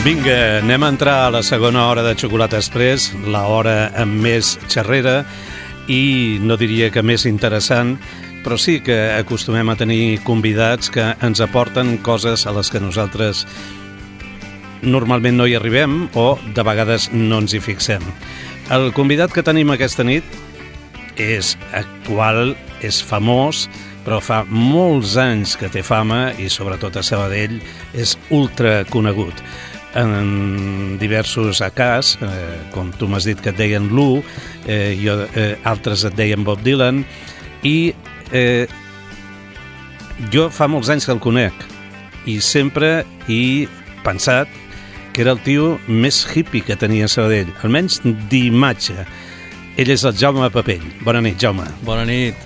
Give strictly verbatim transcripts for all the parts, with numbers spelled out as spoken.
Vinga, anem a entrar a la segona hora de Xocolata Express, la hora amb més xerrera i no diria que més interessant, però sí que acostumem a tenir convidats que ens aporten coses a les que nosaltres normalment no hi arribem o de vegades no ens hi fixem. El convidat que tenim aquesta nit és actual, és famós, però fa molts anys que té fama i sobretot a Sabadell és ultra conegut. En diversos acats, eh, com tu m'has dit que et deien Lou, eh, jo, eh, altres et deien Bob Dylan, i eh, jo fa molts anys que el conec i sempre he pensat que era el tio més hippie que tenia Sabadell, almenys d'imatge. Ell és el Jaume Papell. Bona nit, Jaume. Bona nit.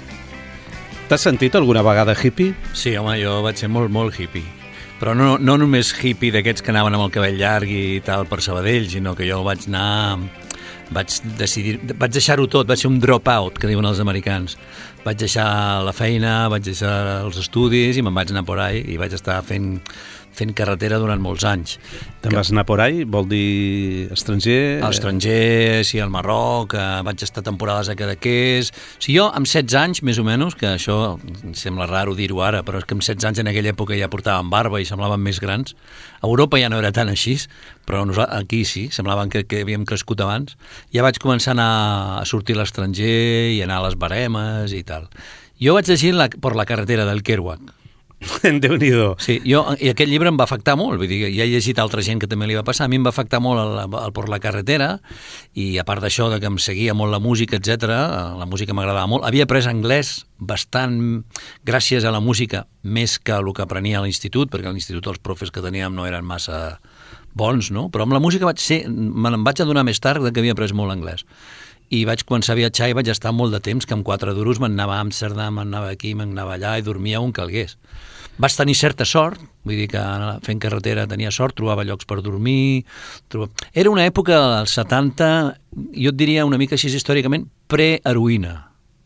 T'has sentit alguna vegada hippie? Sí, home, jo vaig ser molt, molt hippie. Però no, no només hippie d'aquests que anaven amb el cabell llarg i tal per Sabadell, sinó que jo vaig anar... Vaig decidir... Vaig deixar-ho tot, vaig ser un drop-out, que diuen els americans. Vaig deixar la feina, vaig deixar els estudis i me'n vaig anar por ahí i vaig estar fent... fent carretera durant molts anys. Te'n que... vas anar por ahí? Vol dir estranger? Estranger, sí, al Marroc, eh, vaig estar temporades a Cadaqués... O sigui, jo, amb setze anys, més o menys, que això em sembla raro dir-ho ara, però és que amb setze anys en aquella època ja portàvem barba i semblaven més grans. A Europa ja no era tan així, però aquí sí, semblaven que, que havíem crescut abans. Ja vaig començar a, anar a sortir a l'estranger i anar a les baremes i tal. Jo vaig llegir la, per la carretera del Kerouac. Déu-n'hi-do. Sí, jo, i aquest llibre em va afectar molt, vull dir, ja he llegit altra gent que també li va passar, a mi em va afectar molt el, el por la carretera, i a part d'això de que em seguia molt la música, etcètera, la música m'agradava molt. Havia après anglès bastant gràcies a la música, més que el que aprenia a l'institut, perquè a l'institut els profes que teníem no eren massa bons, no? Però amb la música vaig ser, me'n vaig adonar més tard que havia après molt anglès. I vaig començar a viatjar i vaig estar molt de temps, que amb quatre duros me'n anava a Amsterdam, me'n anava aquí, me'n anava allà i dormia on calgués. Vaig tenir certa sort, vull dir que fent carretera tenia sort, trobava llocs per dormir... Trobava... Era una època, als setanta, jo et diria una mica així històricament, pre-heroïna,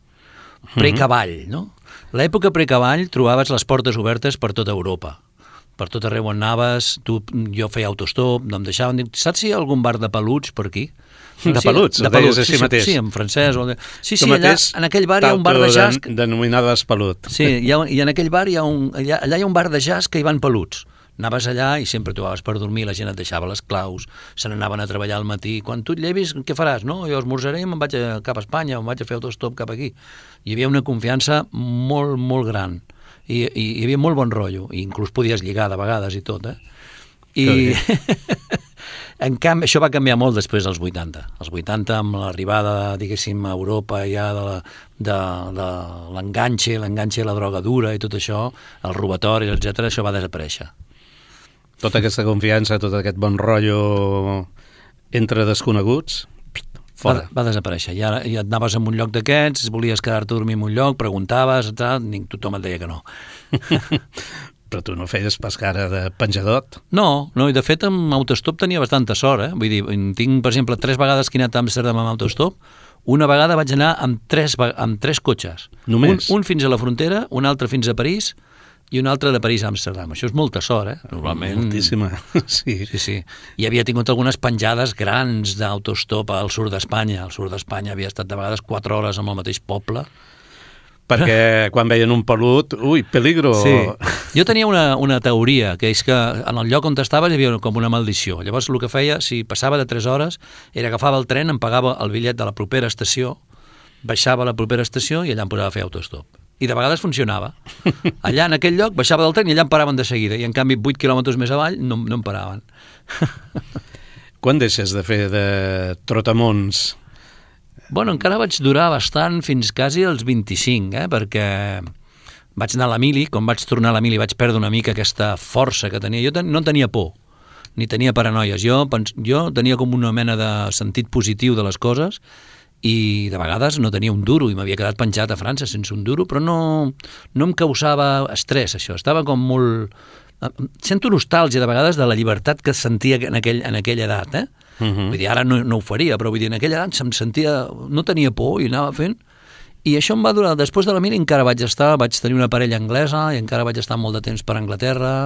pre-cavall, no? L'època pre-cavall trobaves les portes obertes per tota Europa. Per tot arreu on anaves, tu, jo feia autostop, no em deixaven dir, saps si hi ha algun bar de peluts per aquí? De sí, peluts, de peluts, així sí, mateix. Sí, en francès. O de... Sí, sí, allà, en aquell bar hi ha un bar de jazz... Que... denominaves pelut. Sí, hi ha, i en aquell bar hi ha un... Allà, allà hi ha un bar de jazz que hi van peluts. Anaves allà i sempre trobaves per dormir, la gent et deixava les claus, se n'anaven a treballar al matí. Quan tu et llevis, què faràs? No, jo esmorzaré i me'n vaig a, cap a Espanya, me'n vaig a fer autostop cap aquí. Hi havia una confiança molt, molt gran. I, i hi havia molt bon rotllo, i inclús podies lligar de vegades i tot, eh? I en canvi, això va canviar molt després dels vuitanta. Els vuitanta, amb l'arribada, diguéssim, a Europa ja de, la, de, de l'enganxe, l'enganxe de la droga dura i tot això, els robatoris, etcètera, això va desaparèixer. Tota aquesta confiança, tot aquest bon rotllo entre desconeguts... Va, va desaparèixer. Ja, ja et anaves en un lloc d'aquests, volies quedar-te a dormir en un lloc, preguntaves, tal, tothom et deia que no. Però tu no feies pas cara de penjadot? No, no, i de fet amb autostop tenia bastanta sort, eh? Vull dir, tinc, per exemple, tres vegades que he anat a Amsterdam amb autostop, una vegada vaig anar amb tres, amb tres cotxes. Només? Un, un fins a la frontera, un altre fins a París, i un altre de París a Amsterdam. Això és molta sort, eh? Normalment... Moltíssima, sí. Sí, sí. I havia tingut algunes penjades grans d'autostop al sud d'Espanya. Al sud d'Espanya havia estat de vegades quatre hores en el mateix poble. Perquè quan veien un pelut, ui, peligro! Sí. Jo tenia una, una teoria, que és que en el lloc on estaves hi havia com una maldició. Llavors el que feia, si passava de tres hores, era agafava el tren, em pagava el bitllet de la propera estació, baixava a la propera estació i allà em posava a fer autostop. I de vegades funcionava. Allà, en aquell lloc, baixava del tren i allà em paraven de seguida. I, en canvi, vuit quilòmetres més avall no, no em paraven. Quan deixes de fer de trotamons? Bueno, encara vaig durar bastant fins quasi als vint-i-cinc, eh? Perquè vaig anar a la mili, quan vaig tornar a la mili vaig perdre una mica aquesta força que tenia. Jo ten, no tenia por, ni tenia paranoies. Jo, jo tenia com una mena de sentit positiu de les coses i de vegades no tenia un duro i m'havia quedat penjat a França sense un duro, però no, no em causava estrès, això. Estava com molt... Sento nostàlgia de vegades de la llibertat que sentia en, aquell, en aquella edat, eh? Uh-huh. Vull dir, ara no, no ho faria, però vull dir, en aquella edat se'm sentia... No tenia por i anava fent... I això em va durar... Després de la mili encara vaig estar... Vaig tenir una parella anglesa i encara vaig estar molt de temps per Anglaterra...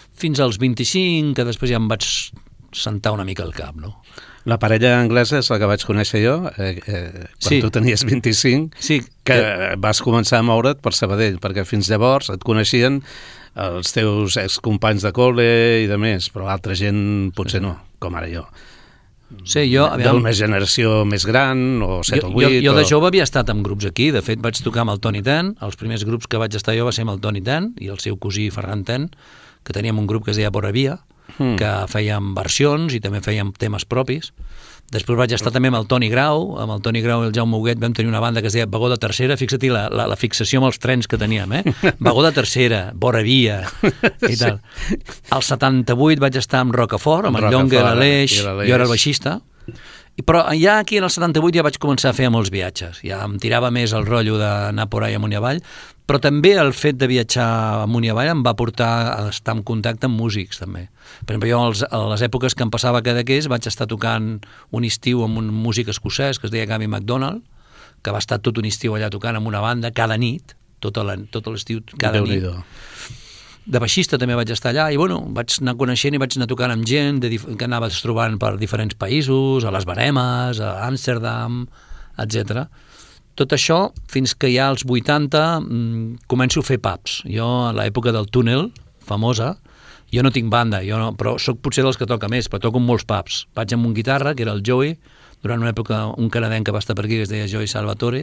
fins als vint-i-cinc, que després ja em vaig sentar una mica al cap, no? La parella anglesa és la que vaig conèixer jo, eh, eh, quan Sí. tu tenies vint-i-cinc, Sí, que vas començar a moure't per Sabadell, perquè fins llavors et coneixien els teus excompanys de col·le i de més, però altra gent potser no, com ara jo. sí, jo... aviam, D'una generació més gran, o set jo, o jo, vuit... jo de o... jove havia estat en grups aquí, de fet vaig tocar amb el Tony Ten, els primers grups que vaig estar jo va ser amb el Tony Ten i el seu cosí Ferran Ten, que teníem un grup que es deia Boravia, Mm. que fèiem versions i també fèiem temes propis. Després vaig estar també amb el Toni Grau, amb el Toni Grau i el Jaume Huguet vam tenir una banda que es deia Vagó de Tercera, fixa't la, la, la fixació amb els trens que teníem, eh? Vagó de Tercera, Boravia i tal. Al setanta-vuit vaig estar amb Rocafort, amb, Amb el Llonga i Rocafort, l'Aleix, i l'Aleix. jo era el baixista, i però ja aquí en el setanta-vuit ja vaig començar a fer molts viatges, ja em tirava més el rotllo d'anar por ahí amunt i avall, però també el fet de viatjar amunt i avall em va portar a estar en contacte amb músics també. Per exemple, jo als, a les èpoques que em passava cada Cadaqués vaig estar tocant un estiu amb un músic escocès que es deia Gavin MacDonald, que va estar tot un estiu allà tocant amb una banda cada nit, tot l'estiu cada nit. Déu-n'hi-do. De baixista també vaig estar allà i bueno, vaig anar coneixent i vaig anar tocant amb gent de que anaves trobant per diferents països, a les Baremes, a Amsterdam, etcètera. Tot això fins que ja als vuitanta mmm, començo a fer pubs. Jo, a l'època del túnel, famosa, jo no tinc banda, jo no, però sóc potser dels que toca més, però toco en molts pubs. Vaig amb un guitarra, que era el Joey, durant una època un canadenc que va estar per aquí, que es deia Joey Salvatore,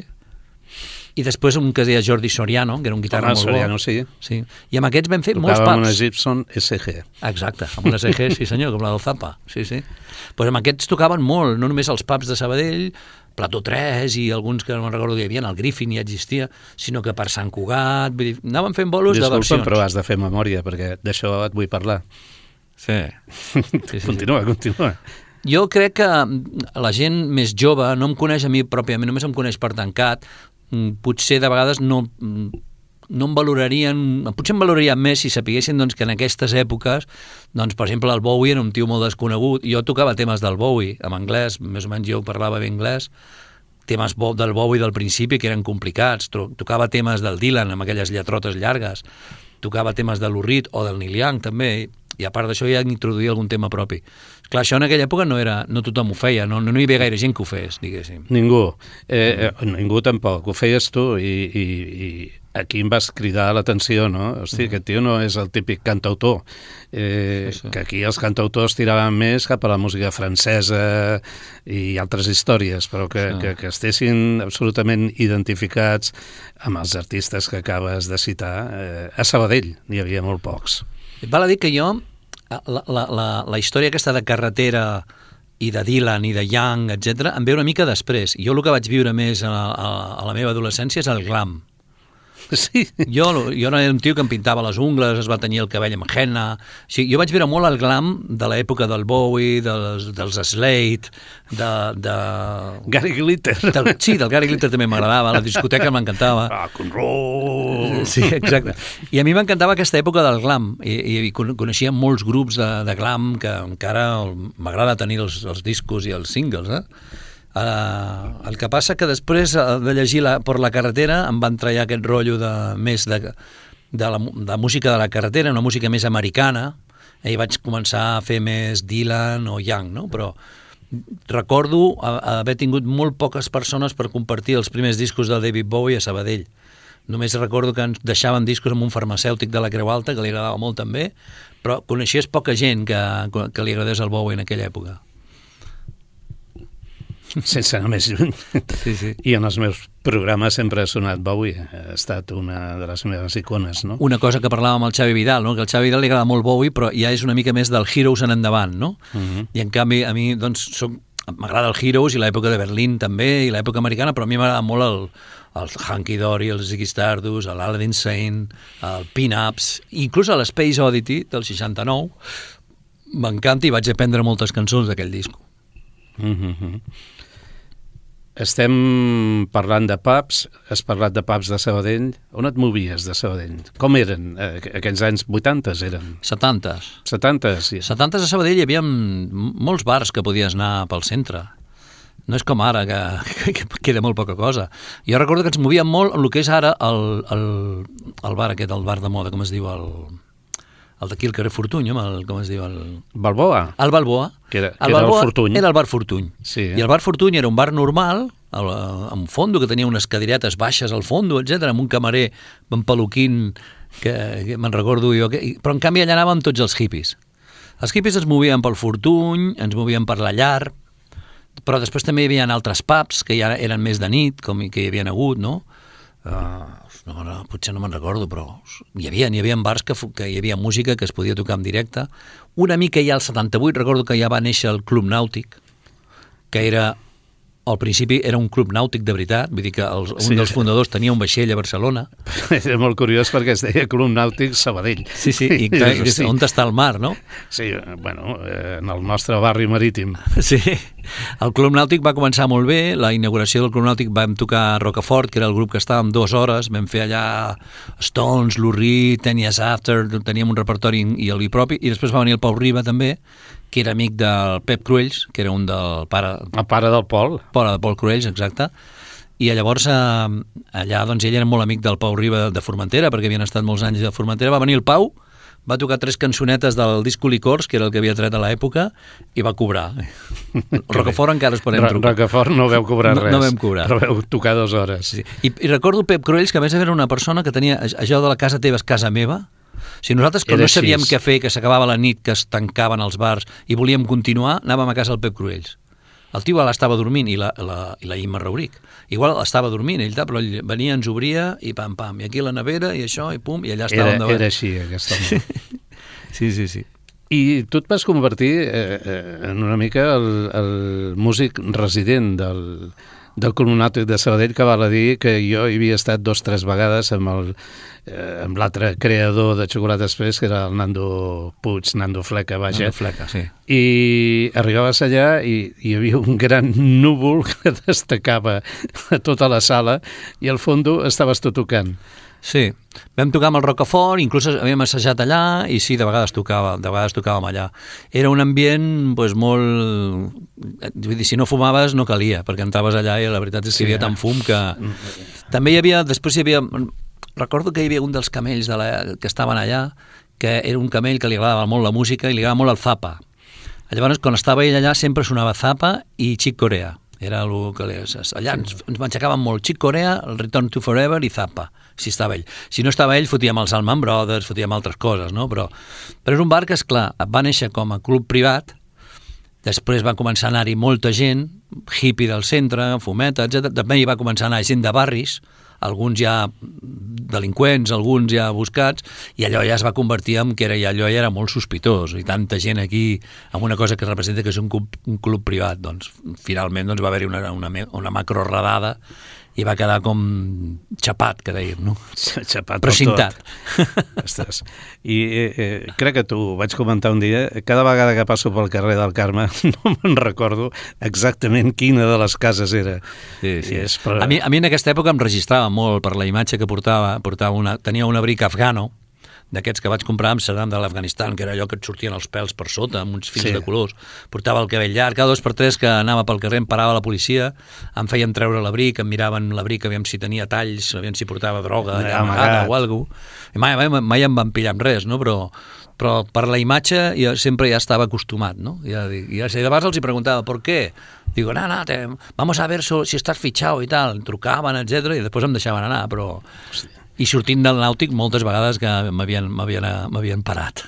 i després un que es deia Jordi Soriano, que era un guitarra Home, molt Soriano, bo. sí. Sí. I amb aquests vam fer molts Tocava amb una pubs. Gibson S G. Exacte, amb una S G, sí senyor, com la del Zappa. Sí, sí. Pues amb aquests tocaven molt, no només als pubs de Sabadell, Plató tres i alguns que no recordo que hi havia, el Griffin ja existia, sinó que per Sant Cugat, vull dir, anaven fent bolos de Disculpa, versions. però has de fer memòria, perquè d'això et vull parlar. Sí. sí, sí, sí. Continua, continua. Jo crec que la gent més jove no em coneix a mi pròpiament, només em coneix per tancat, potser de vegades no, no em valorarien, potser em valorarien més si sapiguessin doncs, que en aquestes èpoques, doncs, per exemple, el Bowie era un tio molt desconegut, jo tocava temes del Bowie en anglès, més o menys jo parlava bé anglès, temes del Bowie del principi que eren complicats, tocava temes del Dylan amb aquelles lletrotes llargues, tocava temes de Lou Reed o del Neil Young també, i a part d'això ja introduïa algun tema propi. Clar, això en aquella època no era, no tothom ho feia, no, no hi havia gaire gent que ho fes, diguéssim. Ningú, eh, eh, ningú tampoc, ho feies tu i, i, i aquí em vas cridar l'atenció, no? Hosti, mm. aquest tio no és el típic cantautor, eh, sí, sí. que aquí els cantautors tiraven més cap a la música francesa i altres històries, però que, sí. que, que estessin absolutament identificats amb els artistes que acabes de citar. Eh, a Sabadell n'hi havia molt pocs. Val a dir que jo, la, la, la, la història aquesta de carretera i de Dylan i de Young, etcètera, em ve una mica després. Jo el que vaig viure més a, a, a la meva adolescència és el glam. Sí. Jo, jo no era un tio que em pintava les ungles, es va tenyir el cabell amb henna. O sigui, jo vaig veure molt el glam de l'època del Bowie, dels, dels Slade, de, de... Gary Glitter. Del, sí, del Gary Glitter també m'agradava, la discoteca m'encantava. Rock and roll. Sí, exacte. I a mi m'encantava aquesta època del glam, i, i coneixia molts grups de, de glam que encara m'agrada tenir els, els discos i els singles, eh? Uh, el que passa que després de llegir la, per la carretera em van traure aquest rotllo de, més de, de, la, de música de la carretera, una música més americana, i vaig començar a fer més Dylan o Young, no? Però recordo haver tingut molt poques persones per compartir els primers discos del David Bowie a Sabadell. Només recordo que ens deixaven discos amb un farmacèutic de la Creu Alta, que li agradava molt també, però coneixies poca gent que, que li agradés el Bowie en aquella època. Sense anar més lluny. Sí, sí. I en els meus programes sempre ha sonat Bowie, ha estat una de les meves icones, no? Una cosa que parlàvem amb el Xavi Vidal, no? Que al Xavi Vidal li agrada molt Bowie, però ja és una mica més del Heroes en endavant, no? Uh -huh. I en canvi a mi, doncs, soc, m'agrada el Heroes i l'època de Berlín també, i l'època americana, però a mi m'agrada molt el, el Hunky Dory, el Ziggy Stardust, l'Aladdin Sane, el Pin-Ups, inclús l'Space Oddity del seixanta-nou, m'encanta i vaig aprendre moltes cançons d'aquell disco. Uh -huh. Estem parlant de pubs, has parlat de pubs de Sabadell. On et movies de Sabadell? Com eren? Aquells anys vuitanta eren? setantes. setantes, sí. setantes a Sabadell hi havia molts bars que podies anar pel centre. No és com ara, que, que queda molt poca cosa. Jo recordo que ens movíem molt en el que és ara el, el, el bar aquest, el bar de moda, com es diu, el, el d'aquí al carrer Fortuny, el, com es diu? El... Balboa. El Balboa. Que era, el que Balboa era el Fortuny. Era el bar Fortuny. Sí. I el bar Fortuny era un bar normal, el, amb fondo, que tenia unes cadiretes baixes al fondo, etcètera, amb un camarer amb peluquín, que, que me'n recordo jo, que, però en canvi allà anàvem tots els hippies. Els hippies es movien pel Fortuny, ens movien per la Llar, però després també hi havia altres pubs que ja eren més de nit, com que hi havia hagut, no? Uh, no, no, potser no me'n recordo, però hi havia, hi havia bars que, que hi havia música que es podia tocar en directe. Una mica ja al setanta-vuit recordo que ja va néixer el Club Nàutic, que era, al principi era un club nàutic de veritat, vull dir que els, un sí, dels fundadors tenia un vaixell a Barcelona. Era molt curiós perquè es deia Club Nàutic Sabadell. Sí, sí, i clar, sí. On està el mar, no? Sí, bueno, en el nostre barri marítim. Sí, el Club Nàutic va començar molt bé, la inauguració del Club Nàutic vam tocar a Rocafort, que era el grup que estàvem dues hores, vam fer allà Stones, Lou Reed, Ten Years After, teníem un repertori i el vi propi, i després va venir el Pau Riba també, que era amic del Pep Cruells, que era un del pare... El pare del Pol. Pare de Pol Cruells, exacte. I llavors eh, allà doncs, ell era molt amic del Pau Riba de Formentera, perquè havien estat molts anys a Formentera. Va venir el Pau, va tocar tres cançonetes del disco Licors, que era el que havia tret a l'època, i va cobrar. Rocafort encara es podem trucar. Rocafort no veu cobrar no, res, no vam cobrar. Però veu tocar dues hores. Sí. I, I recordo Pep Cruells, que a més era una persona que tenia això de la casa teva és casa meva. Si nosaltres que era no sabíem així. Què fer, que s'acabava la nit, que es tancaven els bars i volíem continuar, anàvem a casa del Pep Cruells. El tio estava dormint i la, la, i la Imma Rauric. Igual estava dormint ell, però ell venia, ens obria i pam, pam, i aquí la nevera i això, i pum, i allà estàvem davant. Era així, aquest home. Sí, sí, sí. I tu et vas convertir eh, en una mica el, el músic resident del, del Club Nàutic de Sabadell, que val a dir que jo hi havia estat dos o tres vegades amb el eh, amb l'altre creador de Xocolata Express, que era el Nando Puig, Nando Fleca, vaja. Nando Fleca, sí. I arribaves allà i hi havia un gran núvol que destacava a tota la sala i al fons estaves tu tocant. Sí, vam tocar amb el Rocafort, inclús havíem assajat allà i sí, de vegades tocava, de vegades tocàvem allà. Era un ambient pues, molt... Vull dir, si no fumaves no calia, perquè entraves allà i la veritat és que hi havia tant fum que... També hi havia, després hi havia... Recordo que hi havia un dels camells de la... que estaven allà, que era un camell que li agradava molt la música i li agradava molt el Zappa. Llavors, quan estava ell allà, sempre sonava Zappa i Chick Corea. Era el que li... Allà ens, ens m'aixecaven molt Chick Corea, el Return to Forever i Zappa, si estava ell. Si no estava ell, fotíem els Allman Brothers, fotíem altres coses, no? Però, però és un bar que, esclar, va néixer com a club privat, després va començar a anar-hi molta gent, hippie del centre, fumeta, etcètera. També hi va començar a anar gent de barris, alguns ja delinqüents, alguns ja buscats, i allò ja es va convertir en que era, allò ja era molt sospitós, i tanta gent aquí amb una cosa que representa que és un club, un club privat, doncs finalment doncs, va haver-hi una, una, una macro redada i va quedar com xapat, que dèiem, no? Xapat però cintat. Ostres. I eh, eh, crec que t'ho vaig comentar un dia, cada vegada que passo pel carrer del Carme no me'n recordo exactament quina de les cases era. Sí, sí. És, però... a, mi, a mi en aquesta època em registrava molt per la imatge que portava, portava una, tenia un abric afgano, d'aquests que vaig comprar a Amsterdam de l'Afganistan, que era allò que et sortien els pèls per sota, amb uns fils sí. de colors. Portava el cabell llarg, cada dos per tres que anava pel carrer em parava la policia, em feien treure l'abric, em miraven l'abric, aviam si tenia talls, aviam si portava droga allà amagada o alguna cosa. I mai, mai, mai em van pillar amb res, no? Però, però per la imatge jo sempre ja estava acostumat, no? Ja, ja, de vegades els hi preguntava, ¿por qué? Digo, no, no, te, vamos a ver so, si estàs fitxado i tal. Em trucaven, etcètera, i després em deixaven anar, però... Hòstia. I sortint del nàutic moltes vegades que m'havien m'havien parat.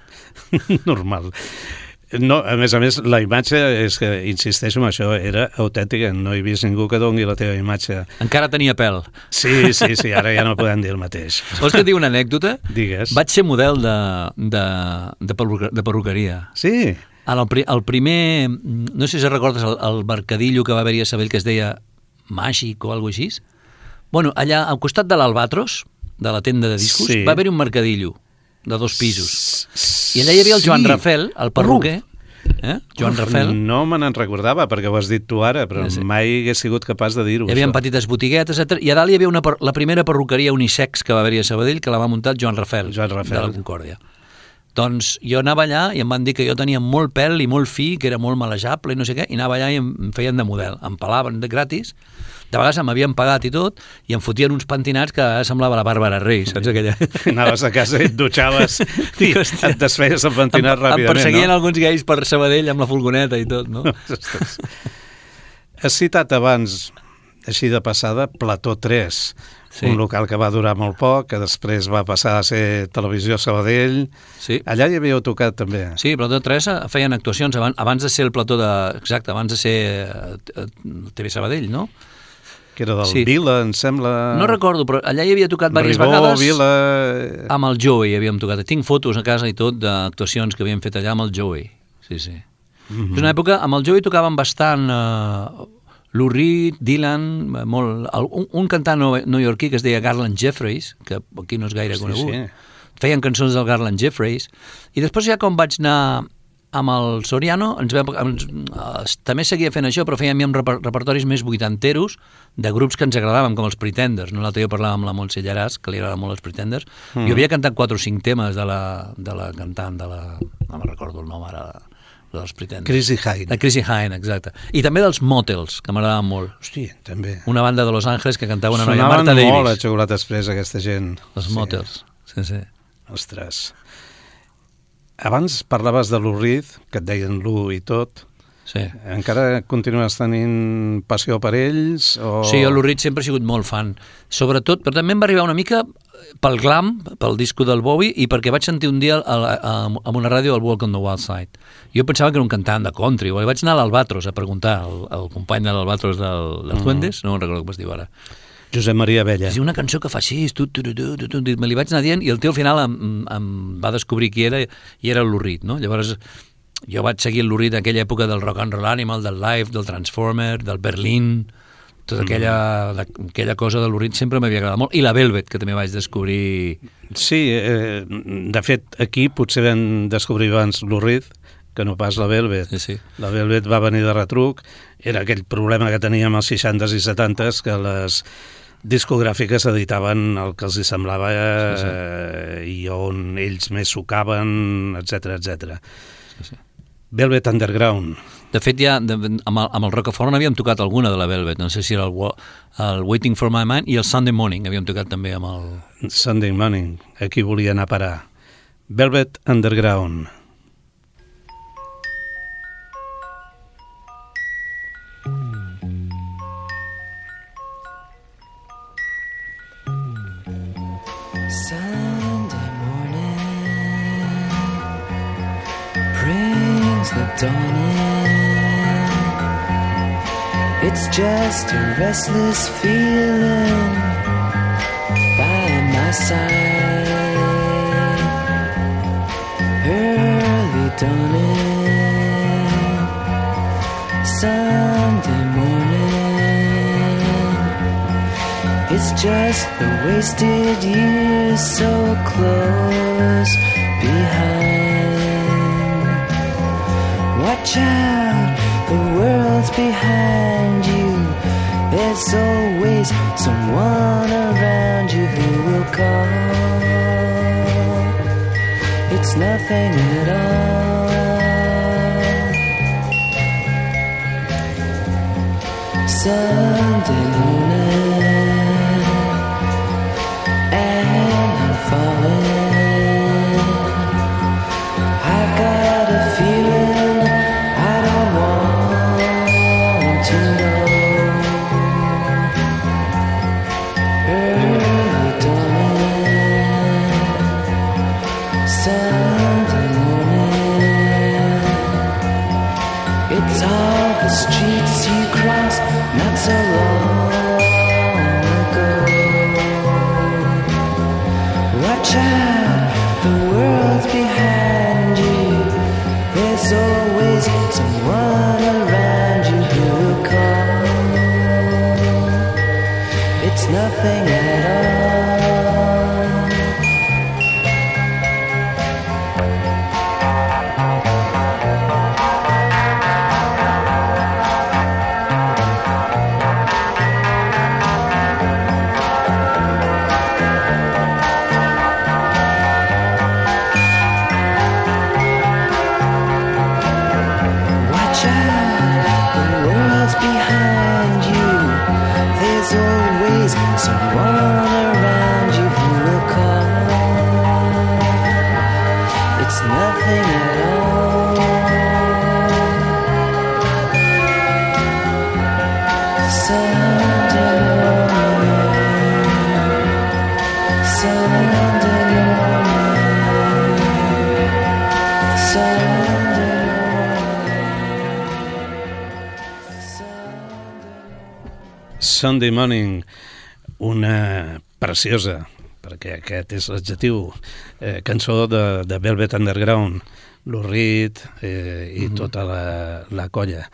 Normal. No, a més a més, la imatge és que, insisteixo en això, era autèntica. No he vist ningú que doni la teva imatge. Encara tenia pèl. Sí, sí, sí, ara ja no podem dir el mateix. Vols que et digui una anècdota? Digues. Vaig ser model de, de, de, perruca, de perruqueria. Sí? El, el primer, no sé si recordes el, el mercadillo que va haver-hi a Sabell que es deia Màgic o alguna cosa així. Bueno, allà al costat de l'Albatros, de la tenda de discos, sí. va haver-hi un mercadillo de dos pisos. I allà hi havia el Joan sí. Rafel, el perruquer. Eh? Joan Uf, Rafel. No me n'en recordava, perquè ho has dit tu ara, però sí. mai hagués sigut capaç de dir-ho. Hi havia petites botiguetes, etcètera. I a dalt hi havia una, la primera perruqueria unisex que va haver-hi a Sabadell, que la va muntar el Joan Rafel, Joan Rafel. de la Concòrdia. Doncs jo anava allà i em van dir que jo tenia molt pèl i molt fi, que era molt malejable i no sé què, i anava allà i em feien de model. Em pelaven de gratis, de vegades m'havien pagat i tot, i em fotien uns pentinats que semblava la Bàrbara Rey, saps aquella? Anaves a casa i et dutxaves i et desfeies el pentinat em, ràpidament, em perseguien no? alguns gais per Sabadell amb la furgoneta i tot, no? Has citat abans, així de passada, Plató tres, sí. Un local que va durar molt poc, que després va passar a ser Televisió Sabadell. Sí. Allà hi havíeu tocat també. Sí, Plató tres feien actuacions abans, abans de ser el plató de... Exacte, abans de ser T V Sabadell, no? Que era del sí. Vila, em sembla... No recordo, però allà hi havia tocat diverses Ribó, vegades. Vila... Amb el Joey havíem tocat. Tinc fotos a casa i tot d'actuacions que havíem fet allà amb el Joey. Sí, sí. Mm-hmm. És una època... Amb el Joey tocaven bastant... Uh, Lou Reed, Dylan, molt, un, un cantant neoyorquí que es deia Garland Jeffreys, que aquí no és gaire sí, conegut. Sí. Feien cançons del Garland Jeffreys. I després ja quan vaig anar amb el Soriano, ens vam, ens, ens, també seguia fent això, però fèiem reper, repertoris més vuitanteros de grups que ens agradaven, com els Pretenders. No? L'altre dia parlàvem amb la Montse Llaràs, que li agradaven molt els Pretenders. Mm. Jo havia cantat quatre o cinc temes de la, de la cantant, de la... no me'n recordo el nom ara... dels Pretenders. Chrissy Hynde. La Chrissy Hynde, exacte. I també dels Motels, que m'agradaven molt. Hòstia, també. Una banda de Los Angeles que cantava una noia, Sonaven Marta Davis. Sonaven molt a Xocolata Express, aquesta gent. Els sí. Motels, sí, sí. Ostres. Abans parlaves de Lou Reed, que et deien Lou i tot. Sí. Encara continues tenint passió per ells? O... Sí, jo Lou Reed sempre he sigut molt fan. Sobretot, però també em va arribar una mica pel glam, pel disco del Bowie, i perquè vaig sentir un dia a, a, a, a una ràdio el Walk on the Wild Side. Jo pensava que era un cantant de country, o vaig anar a l'Albatros a preguntar al, al company de l'Albatros del, dels Duendes, mm. no recordo com es diu ara. Josep Maria Abella. És una cançó que fa així, tu, tu, tu, tu, tu, tu, me li vaig anar dient, i el tio al final em, em va descobrir qui era, i era el Lou Reed, no? Llavors, jo vaig seguir el Lou Reed en aquella època del Rock and Roll Animal, del Live, del Transformer, del Berlin, tota aquella, mm. aquella cosa de Lou Reed sempre m'havia agradat molt. I la Velvet, que també vaig descobrir... Sí, eh, de fet, aquí potser vam descobrir abans Lou Reed, que no pas la Velvet. Sí, sí. La Velvet va venir de retruc, era aquell problema que teníem als seixantes i setantes, que les discogràfiques editaven el que els hi semblava eh, sí, sí. i on ells més sucaven, etcètera, etcètera. Sí, sí. Velvet Underground. De fet, ja de, amb, el, amb el Rockefeller n'havíem tocat alguna de la Velvet, no sé si era el, el Waiting for My Mind, i el Sunday Morning havíem tocat també amb el... Sunday Morning, aquí volia anar a parar. Velvet Underground. Sunday morning brings the dawn in. It's just a restless feeling by my side. Early dawning, Sunday morning. It's just the wasted years so close behind. Watch out, the world's behind you. There's always someone around you who will call. It's nothing at all. Sunday morning, and I'm falling. I've got a feeling I don't want to know. Early dawning, Sunday morning. It's all the streets you cross not so long ago. Watch out, the world's behind you. There's always someone around you who will call. It's nothing at all. it's nothing at all. Sunday morning, Sunday Sunday Morning, una preciosa, perquè aquest és l'adjectiu, eh, cançó de, de Velvet Underground, Lou Reed eh, i mm-hmm. tota la, la colla.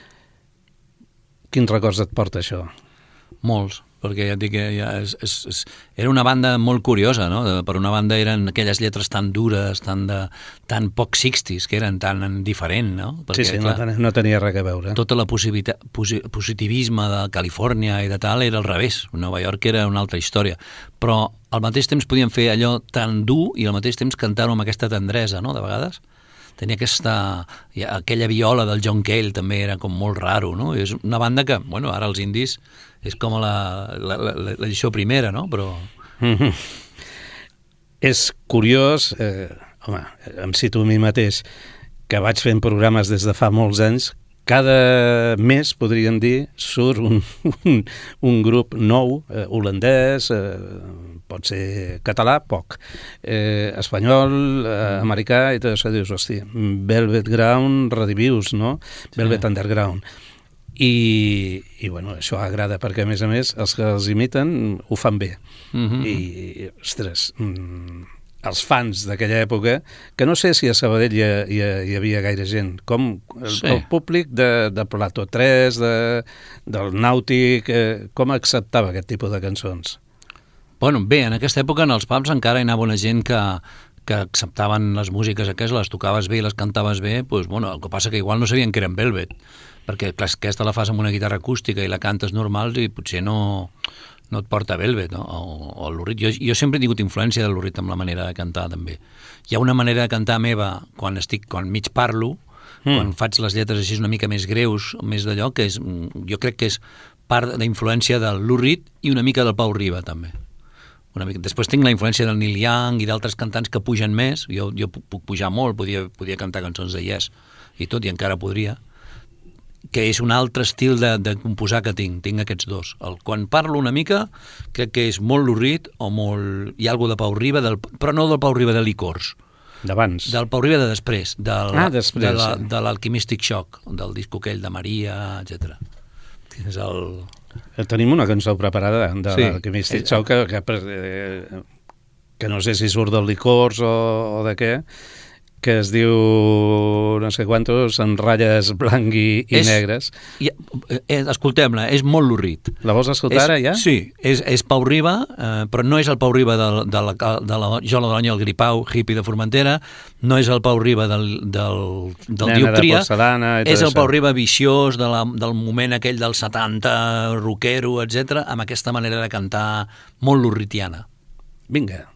Quins records et porta això? Molts, perquè ja et dic que ja és, és, és, era una banda molt curiosa, no? De, per una banda eren aquelles lletres tan dures, tan, de, tan poc sixties, que eren tan diferent, no? Perquè, sí, sí, clar, no, tenia, no tenia res a veure. Tota la posi, positivisme de Califòrnia i de tal era al revés. Nova York era una altra història. Però al mateix temps podien fer allò tan dur i al mateix temps cantar-ho amb aquesta tendresa, no?, de vegades. Tenia aquesta... aquella viola del John Cale també era com molt raro, no? És una banda que, bueno, ara els indis és com la, la, la, la lliçó primera, no? Però... Mm-hmm. És curiós, eh, home, em cito a mi mateix, que vaig fent programes des de fa molts anys. Cada mes, podríem dir, surt un, un, un grup nou, eh, holandès, eh, pot ser català, poc, eh, espanyol, eh, americà, i tot això dius, hosti, Velvet Ground, redivius, no? Sí. Velvet Underground. I, i bueno, això agrada perquè, a més a més, els que els imiten ho fan bé. Mm-hmm. I, ostres, mm, els fans d'aquella època, que no sé si a Sabadell hi, hi, hi havia gaire gent, com el, sí. el públic de, de Plató tres, de, del Nàutic, eh, com acceptava aquest tipus de cançons? Bueno, bé, en aquesta època en els pubs encara hi anava una gent que, que acceptaven les músiques aquestes, les tocaves bé i les cantaves bé, doncs, bueno, el que passa que igual no sabien que eren Velvet, perquè clar, aquesta la fas amb una guitarra acústica i la cantes normal i potser no, no et porta Velvet, no? o, o el Lou Reed. Jo, jo sempre he tingut influència del Lou Reed amb la manera de cantar, també. Hi ha una manera de cantar meva, quan estic, quan mig parlo, mm. quan faig les lletres així una mica més greus, més d'allò, que és, jo crec que és part d'influència del Lou Reed i una mica del Pau Riba, també. Una mica. Després tinc la influència del Neil Young i d'altres cantants que pugen més. Jo, jo puc pujar molt, podia, podia cantar cançons de Yes i tot, i encara podria, que és un altre estil de, de composar que tinc, tinc aquests dos. El, quan parlo una mica, crec que és molt Lou Reed o molt... hi ha alguna de Pau Riba, del, però no del Pau Riba de Licors. D'abans. Del Pau Riba de després, del, ah, després, de, la, sí. de l'Alquimistic Shock, del disco aquell de Maria, etcètera. És el... Tenim una cançó preparada de sí. l'Alquimistic Shock que, que, eh, que no sé si surt del Licors o, o de què, que es diu no sé quantos en ratlles blanc i, i és, negres. I, eh, escoltem-la, és molt Lou Reed. La vols escoltar ara ja? Sí, és, és Pau Riba, eh, però no és el Pau Riba de, de, la, de la Jola de l'Ony, el Gripau, hippie de Formentera, no és el Pau Riba del, del, del Dioptria, de és el això. Pau Riba viciós de la, del moment aquell del setanta, rockero, etcètera, amb aquesta manera de cantar molt lurritiana. Vinga.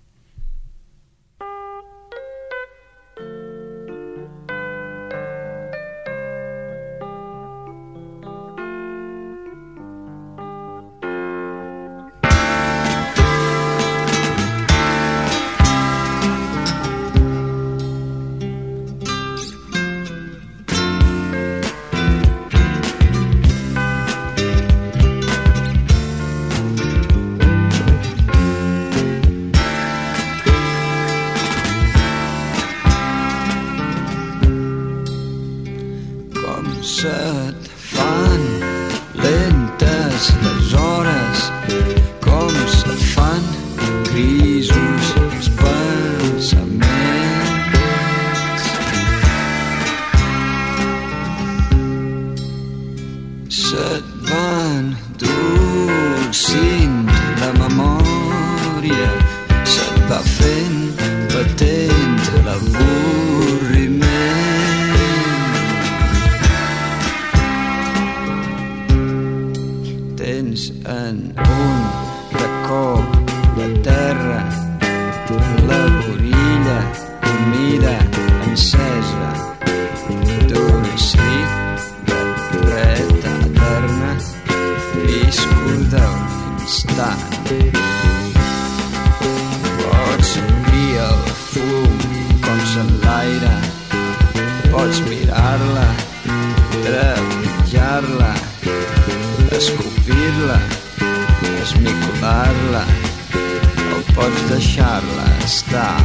Pots sentir el fum com s'enlaça Pots mirar-la, trepitjar-la, escopir-la, esmicolar-la, o pots deixar-la estar.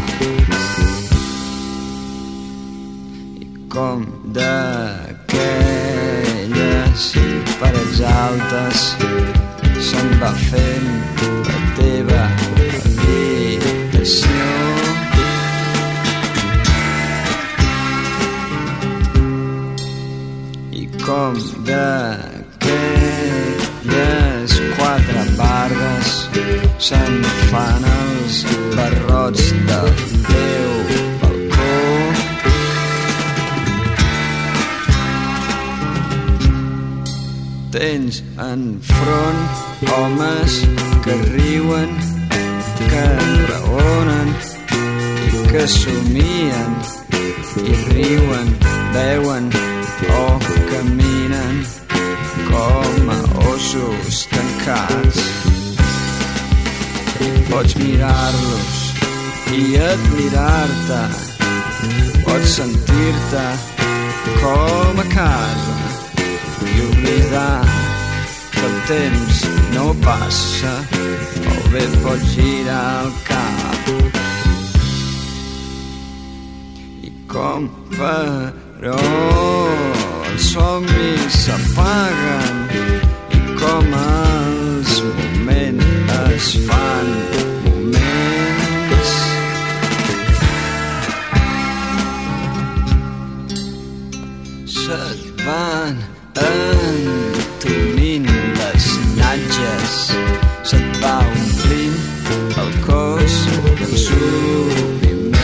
I com d'aquelles parets altes se'n va fent la teva habitació. I com d'aquelles quatre barbes se'n fan els barrots del teu balcó. Tens enfront homes que riuen, que raonen i que somien i riuen, veuen o caminen com a ossos tancats. Pots mirar-los i admirar-te, pots sentir-te com a casa i oblidar que el temps no passa, o bé pots girar el cap. I com però els somnis s'apaguen i com els moments es fan moments. Se't van entumint les natges, se't va omplint el cos d'ensopiment.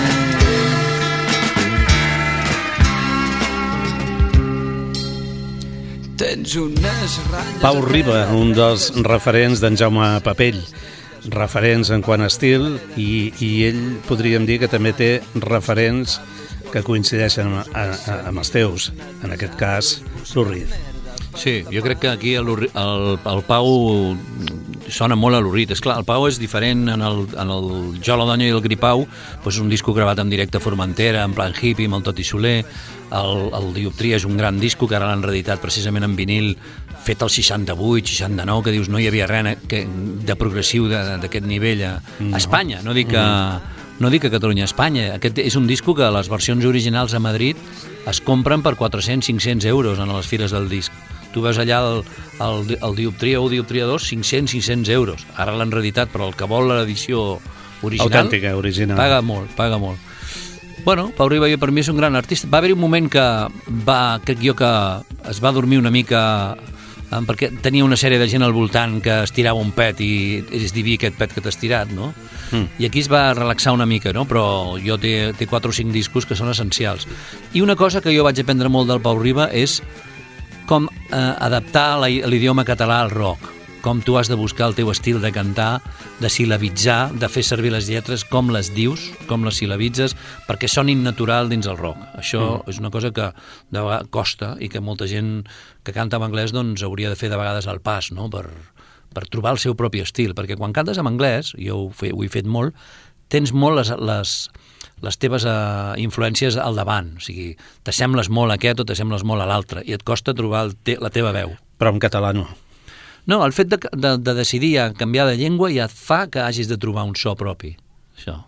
Tens unes ratlles... Pau Riba, un dels referents d'en Jaume Papell, referents en quant a estil, i, i ell podríem dir que també té referents que coincideixen amb, amb els teus, en aquest cas, l'Urrit. Sí, jo crec que aquí el, el, el Pau sona molt a l'Urrit. És clar, el Pau és diferent en el, en el Jo, la Donya i el Gripau, doncs un disco gravat en directe a Formentera, en plan hippie, amb el Toti Soler. El, el Dioptria és un gran disco que ara l'han reeditat precisament en vinil, fet al seixanta-vuit, seixanta-nou, que dius no hi havia res que, de progressiu d'aquest nivell a, a Espanya. No dic que... No dic a Catalunya, a Espanya. Aquest és un disco que les versions originals a Madrid es compren per quatre-cents a cinc-cents euros en les fires del disc. Tu veus allà el, el, el Dioptria u, Dioptria dos, cinc-cents a sis-cents euros. Ara l'han reeditat, però el que vol l'edició original... Autèntica, original. Paga molt, paga molt. Bueno, Pau Riba per mi és un gran artista. Va haver-hi un moment que va, crec jo que es va dormir una mica... perquè tenia una sèrie de gent al voltant que es tirava un pet i és diví aquest pet que t'has tirat, no? Mm. I aquí es va relaxar una mica, no? Però jo té, té quatre o cinc discos que són essencials. I una cosa que jo vaig aprendre molt del Pau Riba és com eh, adaptar l'idioma català al rock, com tu has de buscar el teu estil de cantar, de sil·labitzar, de fer servir les lletres, com les dius, com les sil·labitzes, perquè sonin natural dins el rock. Això mm. és una cosa que de vegades costa i que molta gent que canta en anglès doncs, hauria de fer de vegades el pas, no? per, per trobar el seu propi estil, perquè quan cantes en anglès, jo ho, fe, ho he fet molt, tens molt les, les, les teves uh, influències al davant, o sigui, t'assembles molt a aquest o t'assembles molt a l'altre, i et costa trobar el te, la teva veu. Però en català no. No, el fet de, de, de decidir a canviar de llengua ja et fa que hagis de trobar un so propi. Això.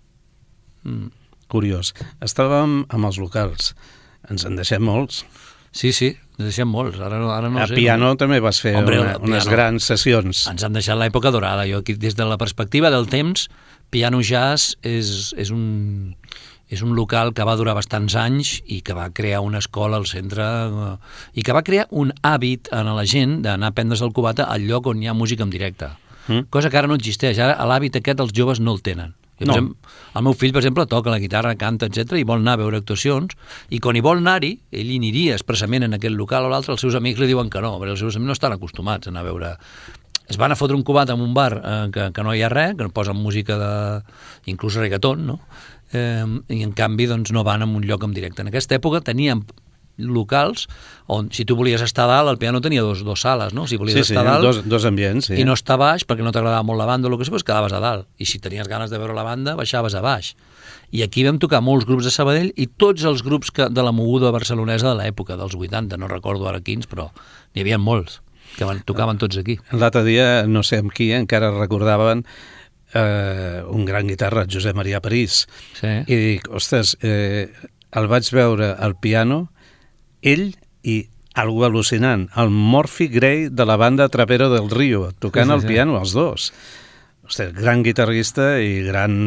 Mm. Curiós. Estàvem amb els locals. Ens en deixem molts. Sí, sí, ens deixem molts. Ara, ara no a sé, piano no? també vas fer Hombre, una, unes piano. grans sessions. Ens han deixat l'època dorada. Jo aquí, des de la perspectiva del temps, Piano Jazz és, és un... és un local que va durar bastants anys i que va crear una escola al centre eh, i que va crear un hàbit en la gent d'anar a prendre's el cubata al lloc on hi ha música en directe. Mm. Cosa que ara no existeix. Ara l'hàbit aquest els joves no el tenen. Jo, no. exemple, el meu fill, per exemple, toca la guitarra, canta, etcètera i vol anar a veure actuacions i quan hi vol anar-hi, ell hi aniria expressament en aquest local o l'altre, els seus amics li diuen que no, perquè els seus amics no estan acostumats a anar a veure... Es van a fotre un cubat en un bar eh, que, que no hi ha res, que no posen música de... inclús reggaeton, no? Eh, i en canvi doncs, no van a un lloc en directe. En aquesta època teníem locals on si tu volies estar a dalt, el piano tenia dos, dos sales, no? Si volies Sí, sí, estar a dalt dos, dos ambients, sí. i no estar a baix perquè no t'agradava molt la banda o el que sigui, doncs quedaves a dalt. I si tenies ganes de veure la banda, baixaves a baix. I aquí vam tocar molts grups de Sabadell i tots els grups que, de la moguda barcelonesa de l'època, dels vuitanta, no recordo ara quins, però n'hi havia molts que van, tocaven tots aquí. L'altre dia, no sé amb qui, encara recordaven eh, un gran guitarra, Josep Maria París. Sí. I dic, ostres, eh, el vaig veure al piano, ell i algo al·lucinant, el Murphy Gray de la banda Trapero del Río, tocant Sí, sí, el sí. piano, els dos. Ostres, gran guitarrista i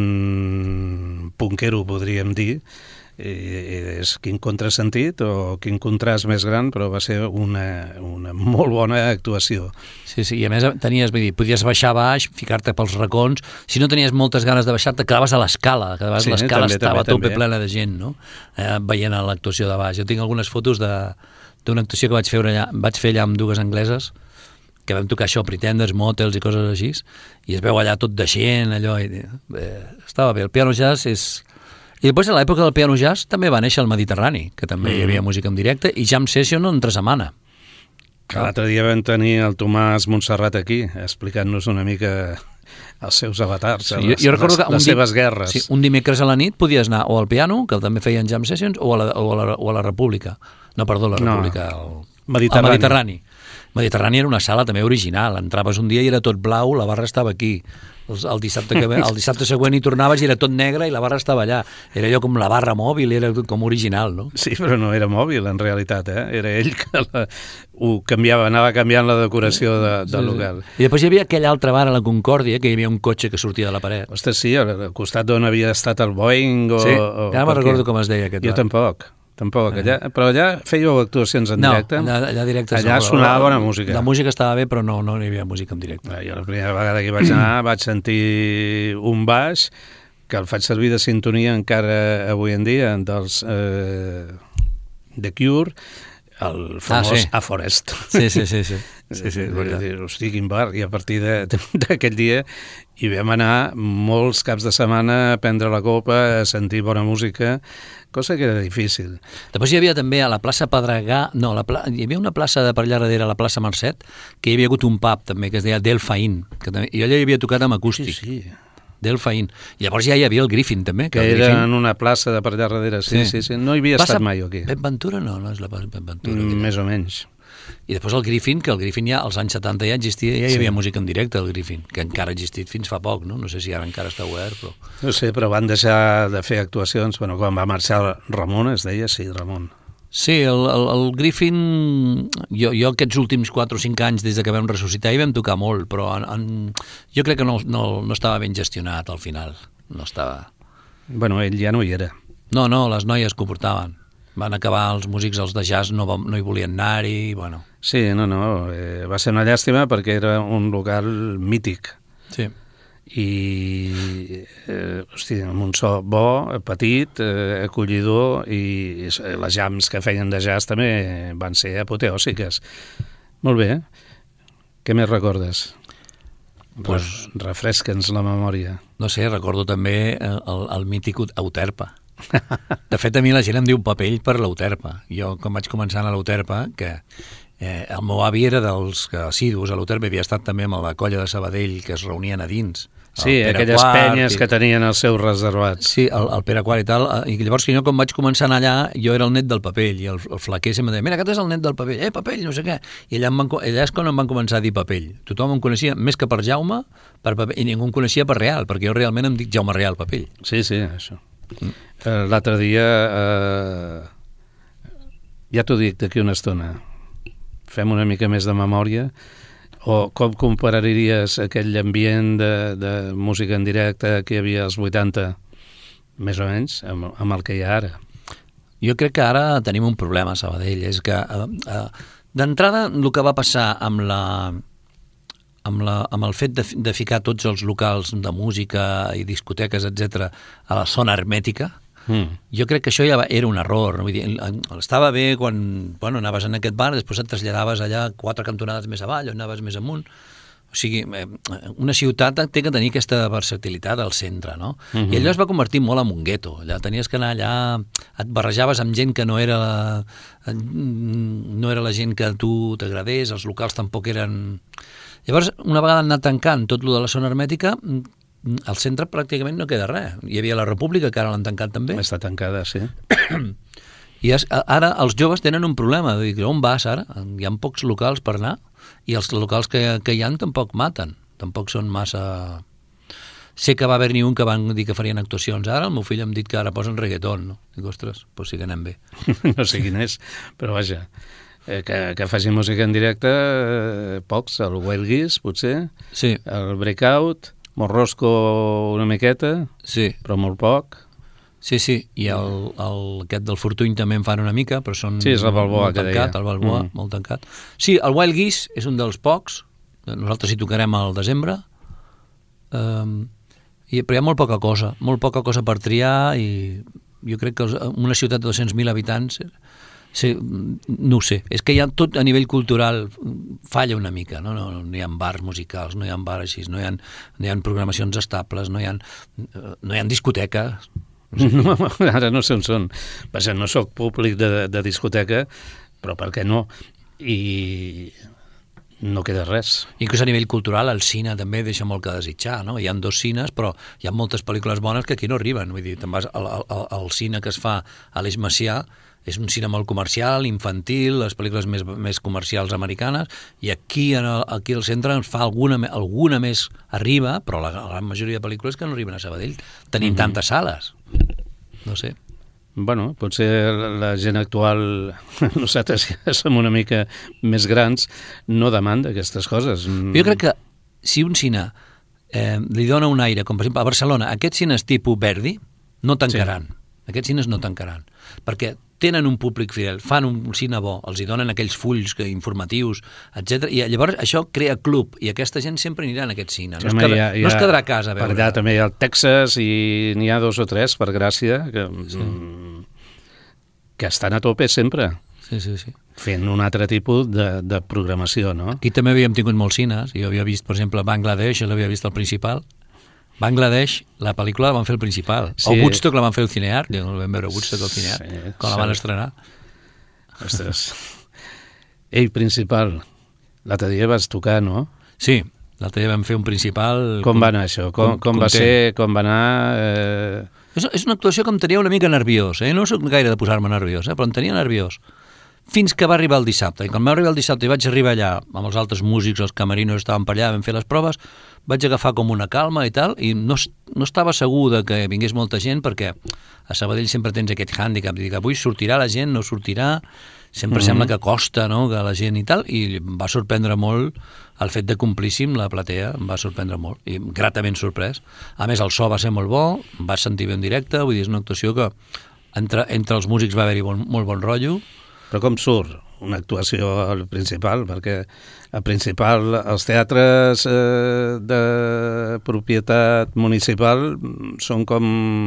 gran punkero, podríem dir. I, i és quin contrasentit o quin contrast més gran, però va ser una, una molt bona actuació. Sí, sí, i a més tenies, vull dir, podies baixar a baix, ficar-te pels racons, si no tenies moltes ganes de baixar-te, quedaves a l'escala, que a vegades Sí, l'escala també, estava també, a tope també. plena de gent, no? Eh, veient l'actuació de baix. Jo tinc algunes fotos de d'una actuació que vaig fer allà, vaig fer allà amb dues angleses, que vam tocar això, Pretenders, Motels i coses així, i es veu allà tot de gent, allò, i eh, estava bé. El piano jazz és... I després, a l'època del piano jazz, també va néixer el Mediterrani, que també mm. hi havia música en directe, i jam session entre setmana. L'altre dia vam tenir el Tomàs Montserrat aquí, explicant-nos una mica els seus avatars, Sí, les, jo, jo recordo les, que un les di- seves guerres. Sí, un dimecres a la nit podies anar o al piano, que també feien jam sessions, o a la, o a la, o a la República. No, perdó, la No. República. El, Mediterrani. El Mediterrani. Mediterrani era una sala també original. Entraves un dia i era tot blau, la barra estava aquí. El, el, dissabte, que ve, el dissabte següent hi tornaves i era tot negre i la barra estava allà. Era allò com la barra mòbil, era tot com original, no? Sí, però no era mòbil, en realitat, eh? Era ell que la, ho canviava, anava canviant la decoració de, del local. I després hi havia aquella altra bar a la Concòrdia, que hi havia un cotxe que sortia de la paret. Ostres, sí, al costat d'on havia estat el Boeing o... Sí, o ja per me'n recordo aquí. com es deia aquest Jo bar. tampoc, tampoc. Allà, però allà fèieu actuacions en No, directe? allà, allà directe Allà no, sonava la- bona música. La música estava bé, però no, no hi havia música en directe. Ah, jo la primera vegada que hi vaig anar vaig sentir un baix que el faig servir de sintonia encara avui en dia dels eh, The Cure, el famós Ah, sí. A Forest. Sí, sí, sí. sí. sí, sí és Vull veritat. dir, hosti, quin bar. I a partir de- d'aquell dia hi vam anar molts caps de setmana a prendre la copa, a sentir bona música, cosa que era difícil. Després hi havia també a la plaça Pedregà, no, la pla... hi havia una plaça de per allà darrere, la plaça Mercet, que hi havia hagut un pub també, que es deia Delfaín, que també... i allà hi havia tocat amb acústic. Sí, sí. Delfaín. I llavors ja hi havia el Griffin també, que, Que el era Griffin... en una plaça de per allà darrere. Sí, sí, sí. No hi havia Passa- estat mai, jo, aquí. Ben Ventura no, no és la Ben Ventura. Mm, aquella. Més o menys. I després el Griffin, que el Griffin ja als anys setanta ja existia, ja hi Sí. havia música en directe, el Griffin, que encara ha existit fins fa poc, no? No sé si ara encara està obert, però... No sé, però van deixar de fer actuacions. Bueno, quan va marxar Ramon, es deia, sí, Ramon. Sí, el, el, el Griffin, jo, jo aquests últims quatre o cinc anys des de que vam ressuscitar hi vam tocar molt, però en, en, jo crec que no, no, no estava ben gestionat al final, no estava... Bueno, ell ja no hi era. No, no, les noies que ho portaven. Van acabar els músics, els de jazz, no, va- no hi volien anar-hi, bueno... Sí, no, no, eh, va ser una llàstima perquè era un local mític. Sí. I, eh, hosti, amb un so bo, petit, eh, acollidor, i les jams que feien de jazz també van ser apoteòsiques. Molt bé. Què més recordes? Pues, refresca'ns la memòria. No sé, recordo també el, el, el mític Euterpa. De fet, a mi la gent em diu Papell per l'Euterpa. Jo, quan vaig començar a l'Euterpa, que eh, el meu avi era dels que assidus a l'Euterpa, havia estat també amb la colla de Sabadell que es reunien a dins. Sí, El Pere aquelles Quart penyes i- que tenien els seus reservats. Sí, el, el Pere Quart i tal, eh, i llavors que jo quan vaig començar a anar allà, jo era el net del Papell, i el, el flaquer sempre deia, mira, aquest és el net del Papell, eh, Papell, no sé què, i allà, em van, co- allà és quan em van començar a dir Papell. Tothom em coneixia més que per Jaume, per Papell, i ningú em coneixia per Real, perquè jo realment em dic Jaume Real Papell. Sí, sí, això. Eh, L'altre dia, eh, ja t'ho dic d'aquí una estona, fem una mica més de memòria, o com compararies aquell ambient de, de música en directe que hi havia als vuitanta, més o menys, amb, amb el que hi ha ara? Jo crec que ara tenim un problema a Sabadell, és que eh, eh, d'entrada el que va passar amb la amb, la, amb el fet de, de ficar tots els locals de música i discoteques, etcètera, a la zona hermètica, Mm. jo crec que això ja va, era un error. Vull dir, estava bé quan bueno, anaves en aquest bar, després et traslladaves allà quatre cantonades més avall o anaves més amunt. O sigui, una ciutat té que tenir aquesta versatilitat al centre, no? Uh-huh. I allò es va convertir molt en un gueto. Allà tenies que anar allà, et barrejaves amb gent que no era la, no era la gent que a tu t'agradés, els locals tampoc eren... Llavors, una vegada han anat tancant tot lo de la zona hermètica, al centre pràcticament no queda res. Hi havia la República, que ara l'han tancat també. Està tancada, sí. I es, ara els joves tenen un problema. Dic, on vas ara? Hi ha pocs locals per anar i els locals que, que hi ha tampoc maten. Tampoc són massa... Sé que va haver-n'hi un que van dir que farien actuacions ara. El meu fill em dit que ara posen reggaeton. No? Dic, ostres, doncs sí que anem bé. No sé quin és, però vaja... Eh, que, que faci música en directe, eh, pocs, el Wild Geese, potser, sí. El Breakout, Morrosco una miqueta, sí. Però molt poc. Sí, sí, i el, el, aquest del Fortuny també en fan una mica, però són sí, és el Balboa, molt tancat, el Balboa, mm. molt tancat. Sí, el Wild Geese és un dels pocs, nosaltres hi tocarem al desembre, um, i, però hi ha molt poca cosa, molt poca cosa per triar, i jo crec que una ciutat de dos-cents mil habitants... Sí, no ho sé, és que hi ha tot a nivell cultural falla una mica, no, no, no hi ha bars musicals, no hi ha bars així, no hi ha, no hi ha programacions estables, no hi ha, no hi ha discoteques. No, sé. No, ara no sé on són. Vaja, no sóc públic de, de discoteca, però per què no? I no queda res. Inclús a nivell cultural el cine també deixa molt que desitjar, no? Hi ha dos cines, però hi ha moltes pel·lícules bones que aquí no arriben. Vull dir, te'n vas al, al, al cine que es fa a l'Eix Macià, és un cine molt comercial, infantil, les pel·lícules més, més comercials americanes, i aquí, en el, aquí al centre ens fa alguna, alguna més arriba, però la, la gran majoria de pel·lícules que no arriben a Sabadell. Tenim mm-hmm. tantes sales. No sé. Bueno, potser la gent actual, nosaltres ja som una mica més grans, no demanda aquestes coses. Jo crec que si un cine eh, li dona un aire, com per exemple a Barcelona, aquests cines tipus Verdi no tancaran. Sí. Aquests cines no tancaran, perquè tenen un públic fidel, fan un cine bo, els hi donen aquells fulls que, informatius, etcètera. I llavors això crea club, i aquesta gent sempre anirà en aquest cine. No, sí, es, quedar, ha, no es quedarà a casa a veure. Per allà també hi ha el Texas i n'hi ha dos o tres, per gràcia, que, sí. que estan a tope sempre. Sí, sí, sí. Fent un altre tipus de, de programació, no? Aquí també havíem tingut molts cines. Jo havia vist, per exemple, Bangladesh, l'havia vist al Principal. Bangladesh, la pel·lícula la van fer el Principal. Sí. O Woodstock la van fer el Cineart. Jo no la vam veure Woodstock al Cineart, sí, quan sí. la van estrenar. Ostres. Ei, Principal, l'altre dia vas tocar, no? Sí, l'altre dia vam fer un Principal... Com va anar això? Com, com va ser? Com va anar? Eh... És, és una actuació que em tenia una mica nerviós. Eh? No soc gaire de posar-me nerviós, eh? Però em tenia nerviós. Fins que va arribar el dissabte. I quan va arribar el dissabte i vaig arribar allà, amb els altres músics, els camerinos estaven per allà, vam fer les proves, vaig agafar com una calma i tal, i no, no estava segur de que vingués molta gent, perquè a Sabadell sempre tens aquest hàndicap, de dir que avui sortirà la gent, no sortirà, sempre mm-hmm. sembla que costa, no?, que la gent i tal, i em va sorprendre molt el fet de complíssim la platea, em va sorprendre molt, i gratament sorprès. A més, el so va ser molt bo, em vaig sentir bé en directe, vull dir, és una actuació que entre, entre els músics va haver-hi bon, molt bon rotllo. Però com surt una actuació al Principal? Perquè al Principal els teatres eh, de propietat municipal són com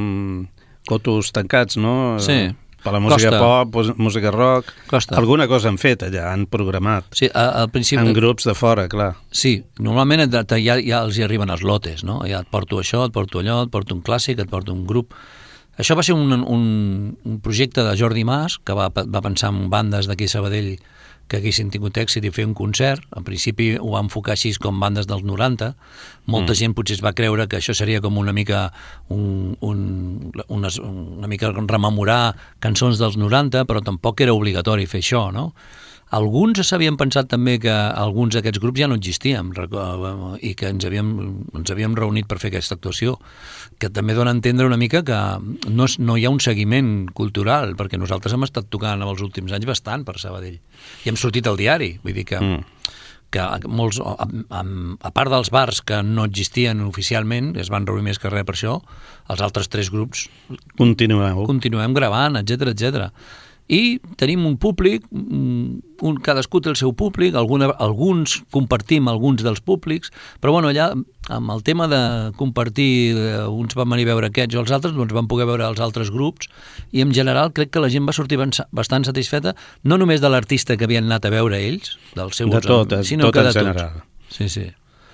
cotos tancats, no? Sí. Per la música Costa. pop, música rock... Costa. Alguna cosa han fet allà, han programat. Sí, al principi... En grups de fora, clar. Sí, normalment ja, ja els hi arriben els lotes, no? Ja et porto això, et porto allò, et porto un clàssic, et porto un grup... Això va ser un, un, un projecte de Jordi Mas, que va, va pensar en bandes d'aquí a Sabadell que haguessin tingut èxit i fer un concert. En principi ho va enfocar així com bandes dels noranta. Molta mm. gent potser es va creure que això seria com una mica un, un, una, una mica rememorar cançons dels noranta, però tampoc era obligatori fer això, no? Alguns s'havien pensat també que alguns d'aquests grups ja no existien i que ens havíem, ens havíem reunit per fer aquesta actuació, que també dona a entendre una mica que no, és, no hi ha un seguiment cultural, perquè nosaltres hem estat tocant els últims anys bastant per Sabadell i hem sortit al diari, vull dir que, mm. que molts, a, a, a part dels bars que no existien oficialment, es van reunir més que res per això, els altres tres grups continuem, continuem gravant, etcètera, etcètera. I tenim un públic, un, cadascú té el seu públic, alguna, alguns compartim alguns dels públics, però bueno, allà amb el tema de compartir, uns van venir a veure aquests o els altres, doncs van poder veure els altres grups, i en general crec que la gent va sortir bastant satisfeta, no només de l'artista que havien anat a veure ells, dels seus, de tot, sinó que tot de en general. Tots. Sí, sí.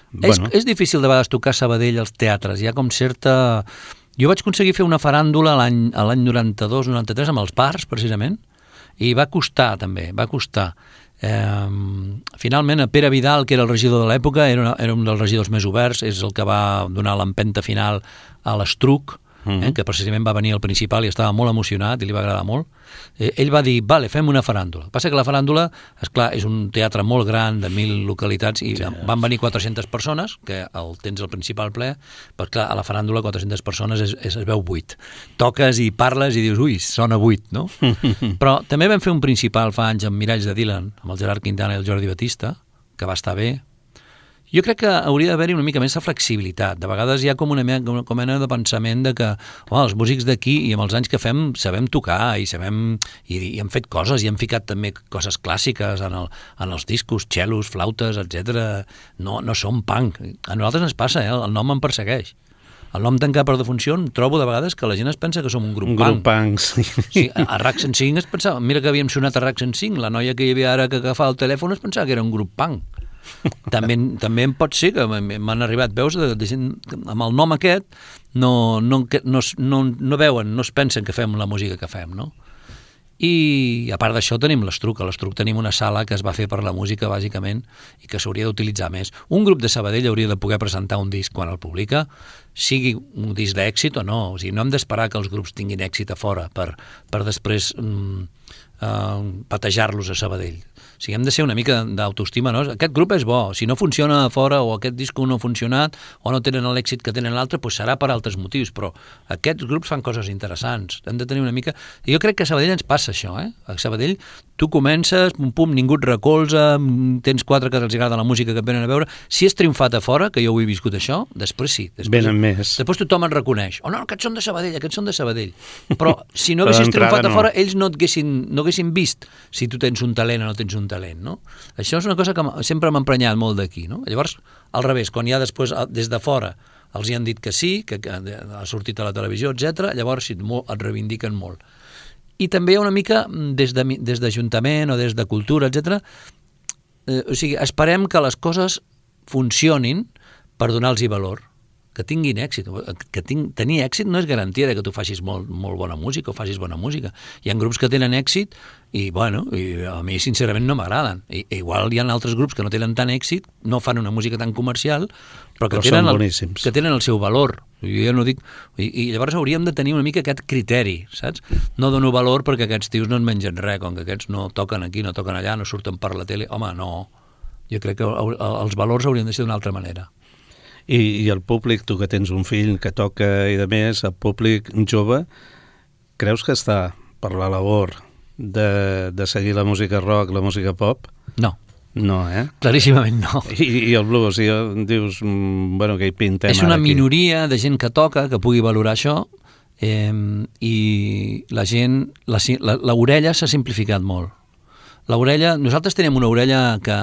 És, és difícil de vegades tocar a Sabadell als teatres, hi ha com certa... Jo vaig aconseguir fer una faràndula l'any a l'any noranta-dos noranta-tres amb els bars, precisament, i va costar també, va costar. Eh, finalment, Pere Vidal, que era el regidor de l'època, era, una, era un dels regidors més oberts, és el que va donar l'empenta final a l'Estruc, eh, que precisament va venir al principal i estava molt emocionat i li va agradar molt. Eh, ell va dir, vale, fem una faràndula. Passa que la faràndula, esclar, és un teatre molt gran de mil localitats i sí, van venir quatre-centes persones, que el tens al principal ple, però clar, a la faràndula quatre-centes persones es, es, es veu buit. Toques i parles i dius, ui, sona buit, no? Però també vam fer un principal fa anys amb Miralls de Dylan, amb el Gerard Quintana i el Jordi Batista, que va estar bé. Jo crec que hauria d'haver-hi una mica més de flexibilitat. De vegades hi ha com una, com una mena de pensament de que oh, els músics d'aquí, i amb els anys que fem, sabem tocar i sabem i, i hem fet coses, i hem ficat també coses clàssiques en, el, en els discos, cellos, flautes, etcètera. No, no som punk. A nosaltres ens passa, eh? El nom em persegueix. El nom tancat per defunció, trobo de vegades que la gent es pensa que som un grup un punk. Un grup punk, sí. Sí, a, a Rack cent cinc es pensava, mira que havíem sonat a Rack cent cinc, la noia que hi havia ara que agafava el telèfon es pensava que era un grup punk. també, també em pot ser que m'han arribat veus de, de gent amb el nom aquest no, no, no, no, no veuen, no es pensen que fem la música que fem, no? I a part d'això tenim l'Estruc. A l'Estruc tenim una sala que es va fer per la música bàsicament i que s'hauria d'utilitzar més. Un grup de Sabadell hauria de poder presentar un disc quan el publica, sigui un disc d'èxit o no. O sigui, no hem d'esperar que els grups tinguin èxit a fora per, per després mm, uh, patejar-los a Sabadell. O sigui, hem de ser una mica d'autoestima, no? Aquest grup és bo, si no funciona a fora o aquest disc no ha funcionat o no tenen l'èxit que tenen l'altre, doncs serà per altres motius, però aquests grups fan coses interessants, hem de tenir una mica... I jo crec que a Sabadell ens passa això, eh? A Sabadell tu comences, pum, pum, ningú et recolza, tens quatre que els agrada la música que et venen a veure, si has triomfat a fora, que jo ho he viscut això, després sí. Després, venen més. Després tothom et reconeix, oh no, aquests són de Sabadell, aquests són de Sabadell, però si no haguessis triomfat a fora, ells no et haguessin, no haguessin vist si tu tens un talent o no tens un talent, no? Això és una cosa que sempre m'ha emprenyat molt d'aquí, no? Llavors, al revés, quan ja després, des de fora, els hi han dit que sí, que, que ha sortit a la televisió, etcètera, llavors sí, et reivindiquen molt. I també una mica des de, des d'Ajuntament o des de Cultura, etcètera. Eh, o sigui, esperem que les coses funcionin per donar-los valor, que tinguin èxit. Que ting, tenir èxit no és garantia de que tu facis molt, molt bona música o facis bona música. Hi ha grups que tenen èxit i, bueno, i a mi sincerament no m'agraden. I, igual hi ha altres grups que no tenen tant èxit, no fan una música tan comercial, però que, però tenen, el, que tenen el seu valor. Jo ja no dic... I, I llavors hauríem de tenir una mica aquest criteri, saps? No dono valor perquè aquests tios no en mengen res, com que aquests no toquen aquí, no toquen allà, no surten per la tele. Home, no. Jo crec que els valors haurien de ser d'una altra manera. I, I el públic, tu que tens un fill que toca i de més, el públic jove, creus que està per la labor de, de seguir la música rock, la música pop? No. No, eh? Claríssimament no. I, i el blues, i dius, bueno, que hi pintem és una minoria de gent que toca, que pugui valorar això, eh, i la gent, l'orella s'ha simplificat molt. L'orella, nosaltres tenim una orella que...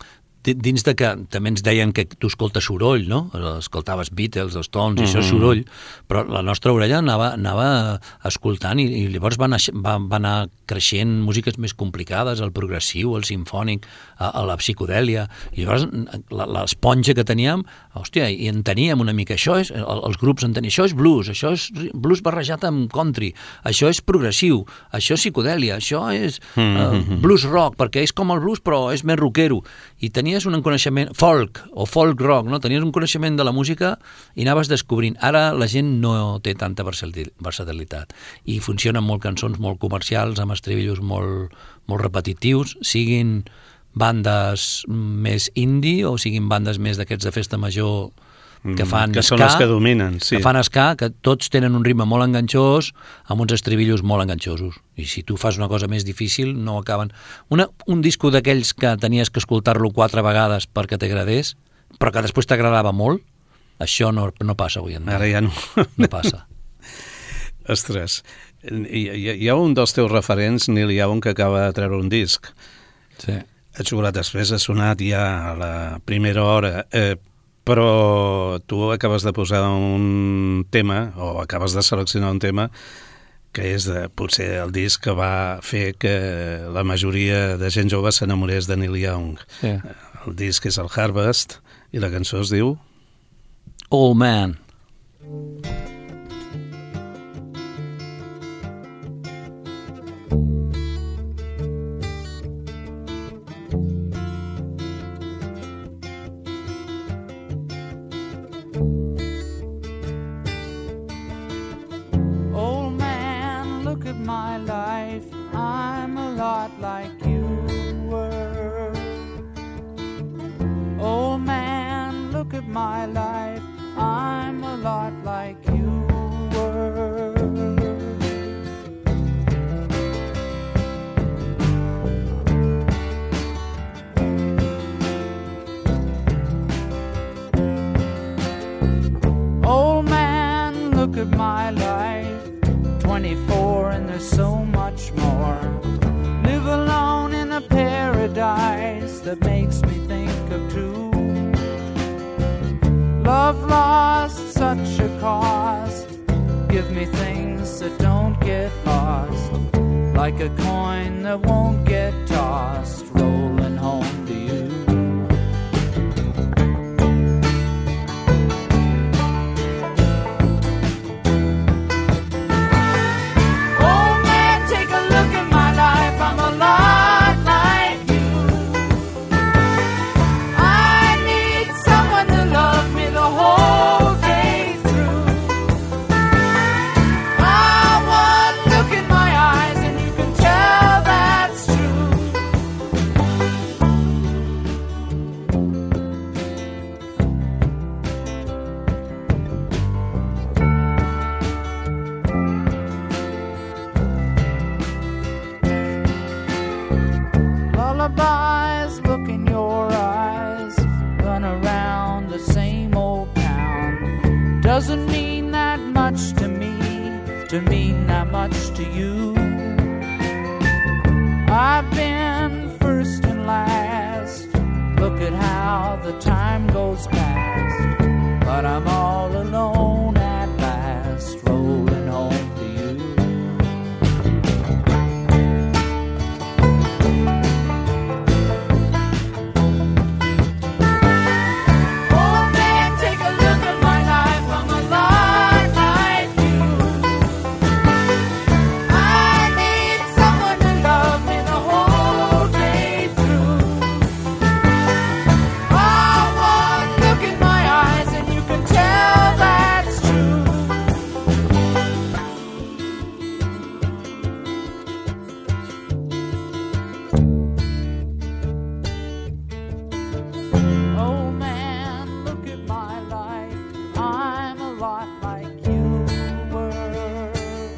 dins de que també ens deien que tu escoltes soroll, no? Escoltaves Beatles, els Stones, i mm-hmm. això és soroll, però la nostra orella anava, anava escoltant i, i llavors va anar, va, va anar creixent músiques més complicades, el progressiu, el simfònic, a, a la psicodèlia, i llavors l'esponja que teníem, hòstia, i en teníem una mica, això és, els grups en tenien, això és blues, això és blues barrejat amb country, això és progressiu, això és psicodèlia, això és mm-hmm. uh, blues rock, perquè és com el blues però és més rockero, i tenia tenies un coneixement, folk o folk rock, no? Tenies un coneixement de la música i anaves descobrint. Ara la gent no té tanta versatilitat i funcionen molt cançons molt comercials, amb estribillos molt, molt repetitius, siguin bandes més indie o siguin bandes més d'aquests de festa major que fan que ska, són els que dominen, sí. que fan ska, que tots tenen un ritme molt enganxós, amb uns estribillos molt enganxosos. I si tu fas una cosa més difícil, no acaben... Una, un disco d'aquells que tenies que escoltar-lo quatre vegades perquè t'agradés, però que després t'agradava molt, això no, no passa avui en dia. Ara ja no. No passa. Ostres, hi, hi ha un dels teus referents, Neil Young, que acaba de treure un disc. Sí. A Xocolata Express ha sonat ja a la primera hora, eh, però tu acabes de posar un tema, o acabes de seleccionar un tema, que és de, potser el disc que va fer que la majoria de gent jove s'enamorés de Neil Young. Sí. El disc és el Harvest, I la cançó es diu... Old Man. Old man, look at my life. I'm a lot like you were. Old man, look at my life. I'm a lot like you were. Old man, look at my life. twenty-four and there's so much more. Live alone in a paradise that makes me think of two. Love lost, such a cost. Give me things that don't get lost, like a coin that won't get tossed, rolling home to you. Old man, take a look at my life. I'm a lot like you. I need someone to love me the whole day through. I want look in my eyes and you can tell that's true. Lullabies, look in your eyes. Run around the same old town. Doesn't mean that much to me, to mean that much to you. I've been first and last. Look at how the time goes past. But I'm all alone at last, rolling home to you. Old man, take a look at my life. I'm a lot like you. I need someone to love me the whole day through. I want look in my eyes and you can tell that's true. Oh man, look at my life. I'm a lot like you were.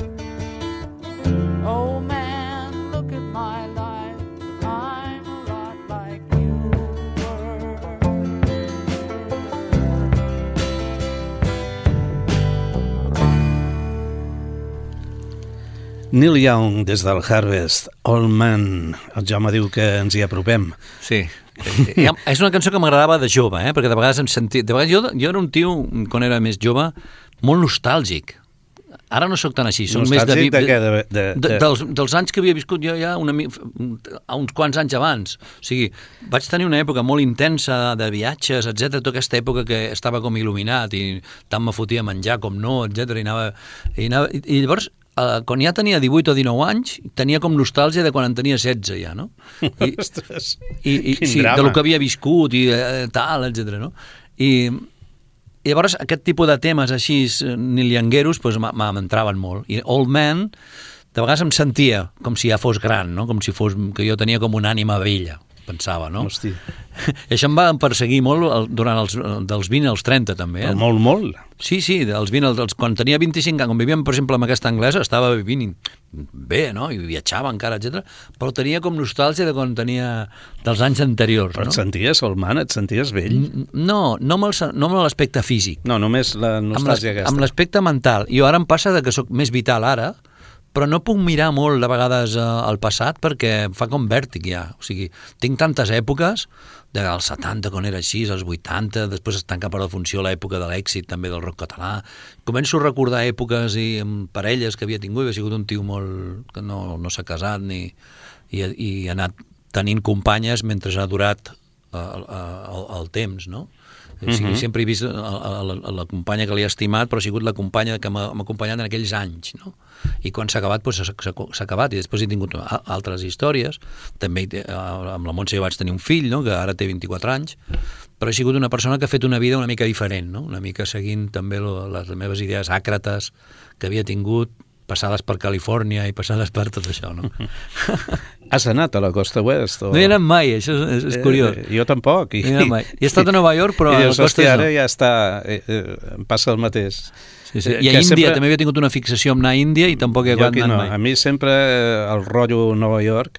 Oh man, look at my life. I'm a lot like you were. Neil Young, des del Harvest, Old Man. El Jaume diu que ens hi apropem. Sí. Eh, és una cançó que m'agradava de jove, eh? Perquè de vegades em sentia... De vegades jo, jo era un tio, quan era més jove, molt nostàlgic. Ara no sóc tan així. Soc més de, Nostàlgic de què? De, de, de, de... dels, dels anys que havia viscut jo ja una, mi- a uns quants anys abans. O sigui, vaig tenir una època molt intensa de viatges, etcètera. Tota aquesta època que estava com il·luminat i tant me fotia a menjar com no, etcètera. I, anava, i, anava, i, i llavors, eh, quan ja tenia divuit o dinou anys, tenia com nostàlgia de quan en tenia setze ja, no? I, Ostres, i, i quin sí, drama. de lo que havia viscut i eh, tal, etcètera, no? I, I llavors aquest tipus de temes així niliangueros pues, m'entraven molt. I Old Man, de vegades em sentia com si ja fos gran, no? Com si fos que jo tenia com una ànima vella, pensava, no? Hosti. I això em va perseguir molt el, durant els dels vint als trenta, també. Eh? Molt, molt. Sí, sí, dels vint als... als- Quan tenia vint-i-cinc anys, quan vivíem, per exemple, amb aquesta anglesa, estava vivint bé, no? I viatjava encara, etcètera. Però tenia com nostàlgia de quan tenia dels anys anteriors, Però et no? senties, Solman, et senties vell? No, no amb el- no amb l'aspecte físic, No, només la amb l'as- nostàlgia aquesta. amb l'aspecte mental. Jo ara em passa de que sóc més vital ara, però no puc mirar molt de vegades eh, al passat perquè em fa com vèrtic ja. O sigui, tinc tantes èpoques, dels setanta quan era així, als vuitanta, després es tanca per la funció l'època de l'èxit també del rock català. Començo a recordar èpoques i amb parelles que havia tingut, havia sigut un tio molt que no, no s'ha casat ni, i, i ha anat tenint companyes mentre ha durat el, el, el temps, no? O sigui, sempre he vist a, a, la, a la companya que li he estimat, però ha sigut la companya que m'ha acompanyat en aquells anys, no? I quan s'ha acabat, doncs s'ha acabat, i després he tingut altres històries. També amb la Montse vaig tenir un fill, no? Que ara té vint-i-quatre anys, però he sigut una persona que ha fet una vida una mica diferent, no? Una mica seguint també lo, les meves idees àcrates que havia tingut, passades per Califòrnia i passades per tot això, no? Has anat a la costa oest? O... No hi he anat mai, això és, és curiós. Eh, jo tampoc. I, no he, mai. He estat a Nova York, però I a dius, la costa hòstia, ara no. ja està, eh, eh, em passa el mateix. Sí, sí. I a Índia sempre... també havia tingut una fixació amb anar a Índia i tampoc he acabat anant no. mai. A mi sempre el rotllo Nova York,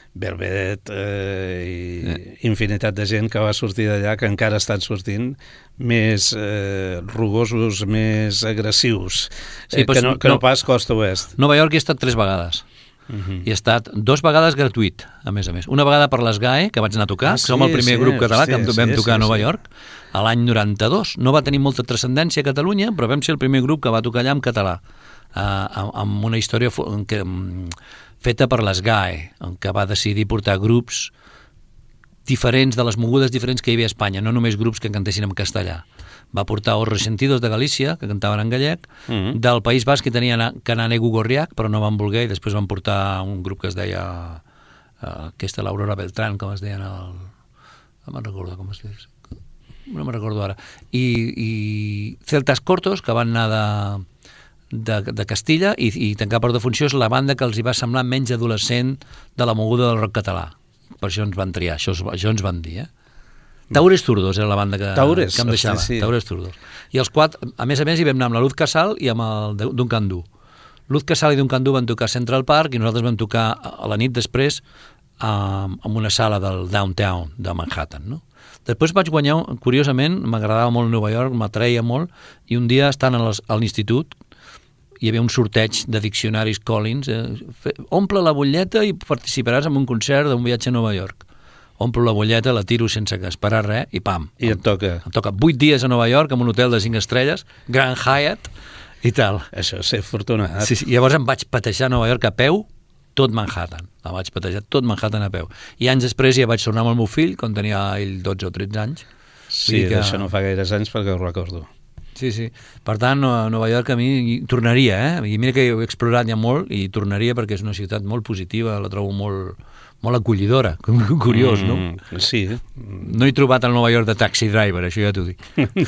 Velvet eh, i eh. infinitat de gent que va sortir d'allà, que encara estan sortint, més eh, rugosos, més agressius, sí, eh, que, no, que no, no pas costa oest. Nova York hi he estat tres vegades. Uh-huh. I he estat dos vegades gratuït, a més a més. Una vegada per les G A E, que vaig anar a tocar, ah, sí, que som el primer sí, grup català hòstia, que vam sí, tocar sí, a Nova sí. York, a l'any noranta-dos. No va tenir molta transcendència a Catalunya, però vam ser el primer grup que va tocar allà en català, uh, amb una història que, feta per les G A E, que va decidir portar grups diferents, de les mogudes diferents que hi havia a Espanya, no només grups que cantessin en castellà. Va portar Os Resentidos de Galícia, que cantaven en gallec, mm-hmm. del País Basc que tenia Cananego Gorriac, però no van voler, i després van portar un grup que es deia uh, aquesta l'Aurora Beltrán, com es deien el... no me'n recordo com es deia, no me'n recordo ara, i, i Celtas Cortos, que van anar de, de, de Castilla, i, i Tancar per defunció és la banda que els hi va semblar menys adolescent de la moguda del rock català. Per això ens van triar, això, això ens van dir, eh? Taures Zurdos era la banda que, Taures, que em deixava, hosti, sí. Taures Zurdos. I els quatre, a més a més, hi vam anar amb la Luz Casal i amb el Duncan Du. Luz Casal i Duncan Du van tocar a Central Park i nosaltres vam tocar a la nit després um, en una sala del downtown de Manhattan, no? Després vaig guanyar, curiosament, m'agradava molt Nova York, m'atreia molt, i un dia estant a l'institut hi havia un sorteig de diccionaris Collins, eh, omple la butlleta i participaràs en un concert d'un viatge a Nova York. Omplo la butlleta, la tiro sense esperar res i pam. I et toca. Em toca vuit dies a Nova York en un hotel de cinc estrelles, Grand Hyatt i tal. Això és ser fortunat. Sí, sí. I llavors em vaig patejar a Nova York a peu, tot Manhattan. La vaig patejar tot Manhattan a peu. I anys després ja vaig tornar amb el meu fill, quan tenia ell dotze o tretze anys. Sí, que... això no fa gaires anys perquè ho recordo. Sí, sí. Per tant, a Nova York a mi tornaria, eh? I mira que he explorat ja molt i tornaria perquè és una ciutat molt positiva, la trobo molt, molt acollidora, curiós, no? Mm, sí. No he trobat el Nova York de Taxi Driver, això ja t'ho dic.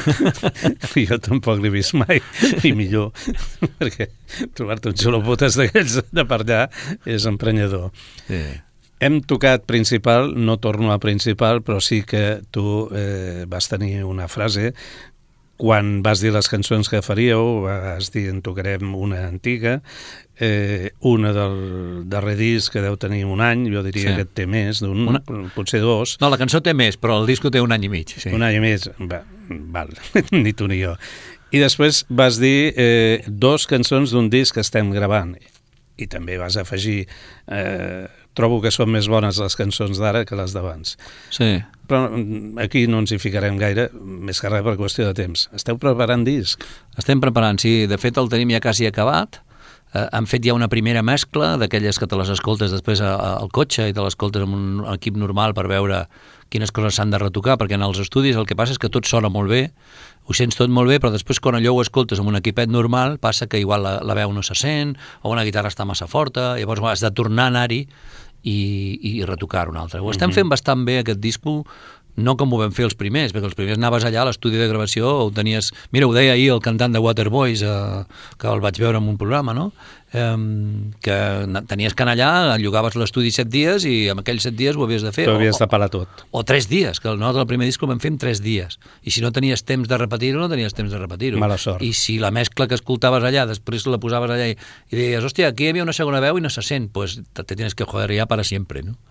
Jo tampoc l'he vist mai, i millor, perquè trobar-te un xulopotes d'aquells de per allà és emprenyador. Sí. Hem tocat principal, no torno a principal, però sí que tu eh, vas tenir una frase. Quan vas dir les cançons que faríeu, vas dir en tocarem una antiga, eh, una del darrer disc que deu tenir un any, jo diria sí. que té més d'un, una... potser dos. No, la cançó té més, però el disco té un any i mig. Sí. Un any i mig, va, val, ni tu ni jo. I després vas dir eh, dos cançons d'un disc que estem gravant, i també vas afegir... Eh, trobo que són més bones les cançons d'ara que les d'abans. Sí. Però aquí no ens hi ficarem gaire, més que res per qüestió de temps. Esteu preparant disc? Estem preparant, sí. De fet, el tenim ja quasi acabat. Eh, han fet ja una primera mescla d'aquelles que te les escoltes després a, a, al cotxe i te l'escoltes amb un equip normal per veure quines coses s'han de retocar, perquè en els estudis el que passa és que tot sona molt bé, ho sents tot molt bé, però després quan allò ho escoltes amb un equipet normal passa que igual la, la veu no se sent, o una guitarra està massa forta, llavors has de tornar a anar-hi i, i retocar un altre. Ho estem fent bastant bé, aquest disco, no com ho vam fer els primers, perquè els primers anaves allà a l'estudi de gravació, ho tenies... Mira, ho deia ahir el cantant de Waterboys, eh, que el vaig veure en un programa, no? Eh, que tenies que anar allà, llogaves l'estudi set dies i amb aquells set dies ho havies de fer. T'ho havies de pelar tot. O tres dies, que nosaltres el primer disc ho vam fer en tres dies. I si no tenies temps de repetir-ho, no tenies temps de repetir-ho. Mala sort. I si la mescla que escoltaves allà, després la posaves allà i, i deies, hòstia, aquí hi havia una segona veu i no se sent, pues te, te tienes que joder ja para siempre, no?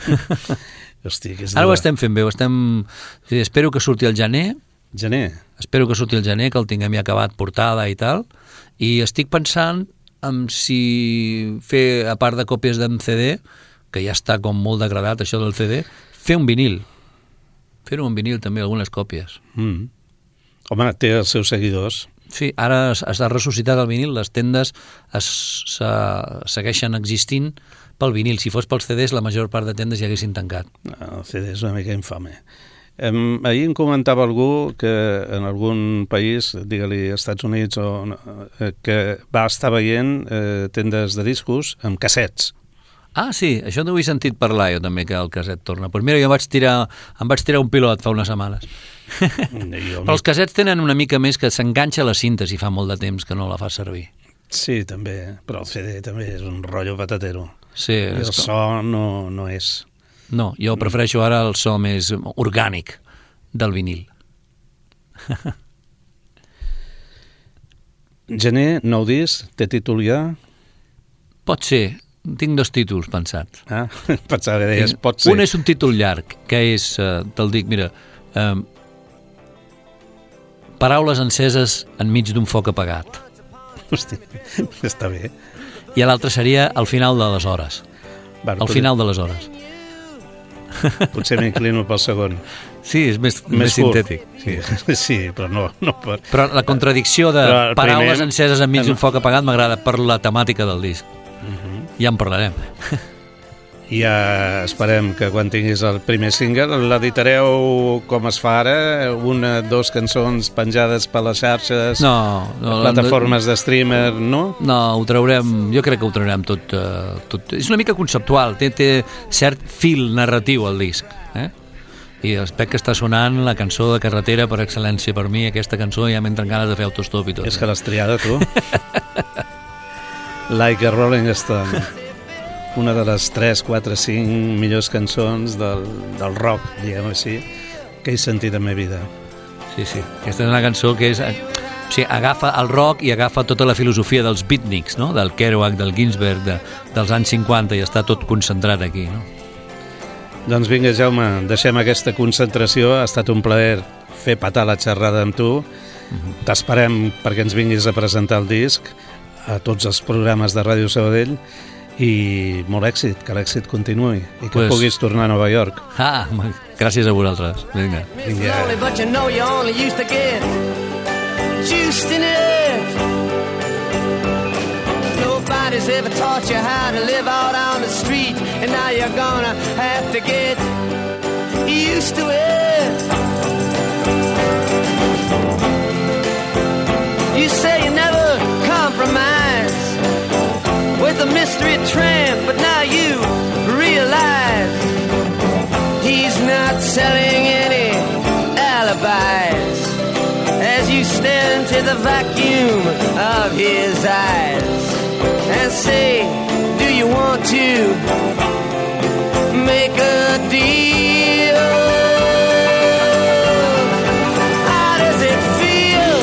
Hosti, que és ara ho estem fent bé, ho estem... Sí, espero que surti el gener. Gener? Espero que surti el gener, que el tinguem ja acabat portada i tal. I estic pensant en si fer, a part de còpies d'en C D, que ja està com molt degradat això del C D, fer un vinil. Fer-ho en vinil també, algunes còpies. Mm. Home, té els seus seguidors. Sí, ara s'ha ressuscitat el vinil, les tendes es, se, segueixen existint pel vinil. Si fos pels C Ds, la major part de tendes ja haguessin tancat. El C D és una mica infame. Em, ahir em comentava algú que en algun país, digue-li Estats Units, o, eh, que va estar veient eh, tendes de discos amb cassets. Ah, sí, això no ho he sentit parlar jo també, que el casset torna. Pues mira, jo vaig tirar, em vaig tirar un pilot fa unes setmanes. Jo, Però els cassets tenen una mica més que s'enganxa la cinta si fa molt de temps que no la fa servir. sí, també, però el C D també és un rotllo patatero. Sí, I el és com... so no, no és... No, jo prefereixo ara el so més orgànic del vinil. Gener, nou disc, té títol ja? Pot ser, tinc dos títols pensats. Ah, pensava que deies, Tinc- pot ser. Un és un títol llarg, que és, eh, te'l dic, mira, eh, paraules enceses enmig d'un foc apagat. Hosti, està bé. I l'altre seria al final de les hores. Va, Al final de les hores. Potser m'inclino pel segon. Sí, és més, més, Més curt. sintètic. Sí. Sí, però no, no per... Però la contradicció de Però el paraules primer- enceses enmig d'un en- foc apagat m'agrada per la temàtica del disc. Ja en parlarem. I ja esperem que quan tinguis el primer single l'editareu com es fa ara, una, dos cançons penjades per les xarxes, No, no, plataformes de streamer, no? No, ho traurem, jo crec que ho traurem tot, eh, tot. És una mica conceptual, té, té cert fil narratiu el disc, eh? I espec que està sonant la cançó de carretera per excel·lència per mi, aquesta cançó ja m'entren ganes de fer autostop i tot. És que l'has triada tu. Like a Rolling Stone. Una de les tres, quatre, cinc millors cançons del, del rock, diguem així, que he sentit en la meva vida. Sí, sí, aquesta és una cançó que és... O sigui, agafa el rock i agafa tota la filosofia dels beatniks, no? Del Kerouac, del Ginsberg, de, dels anys cinquanta, i està tot concentrat aquí, no? Doncs vinga, Jaume, deixem aquesta concentració. Ha estat un plaer fer patar la xerrada amb tu. Mm-hmm. T'esperem perquè ens vinguis a presentar el disc a tots els programes de Ràdio Sabadell i molt èxit, que l'èxit continuï i que Pues- puguis tornar a Nova York. Ah, gràcies a vosaltres. Vinga. It's lonely, but you know you only used to get juiced in it. Nobody's ever taught you how to live out on the street, and now you're gonna have to get used to it. You say you never compromise with a mystery tramp, but now you realize he's not selling any alibis as you stare into the vacuum of his eyes and say, do you want to make a deal? How does it feel?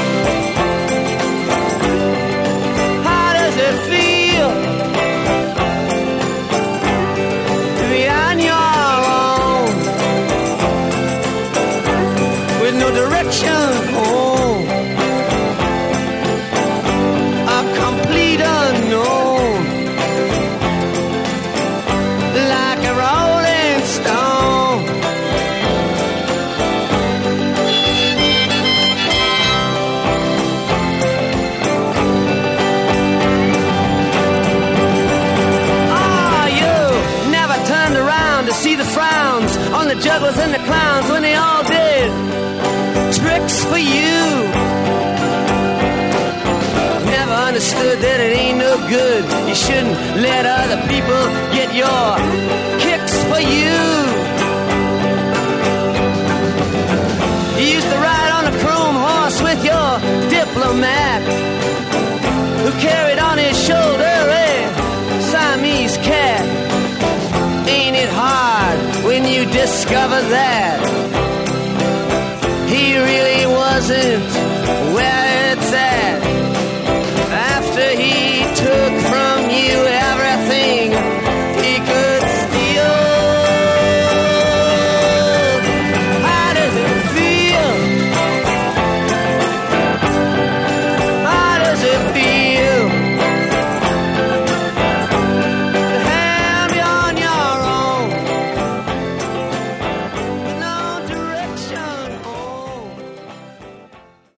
How does it feel to be on your own with no direction home? A complete unknown, like a rolling stone. Ah, you never turned around to see the frowns on the jugglers and the clowns when they all did tricks for you. Never understood that it ain't no good. You shouldn't let other people get your kicks for you. You used to ride on a chrome horse with your diplomat, who carried on his shoulder a Siamese cat. Ain't it hard when you discover that he really wasn't where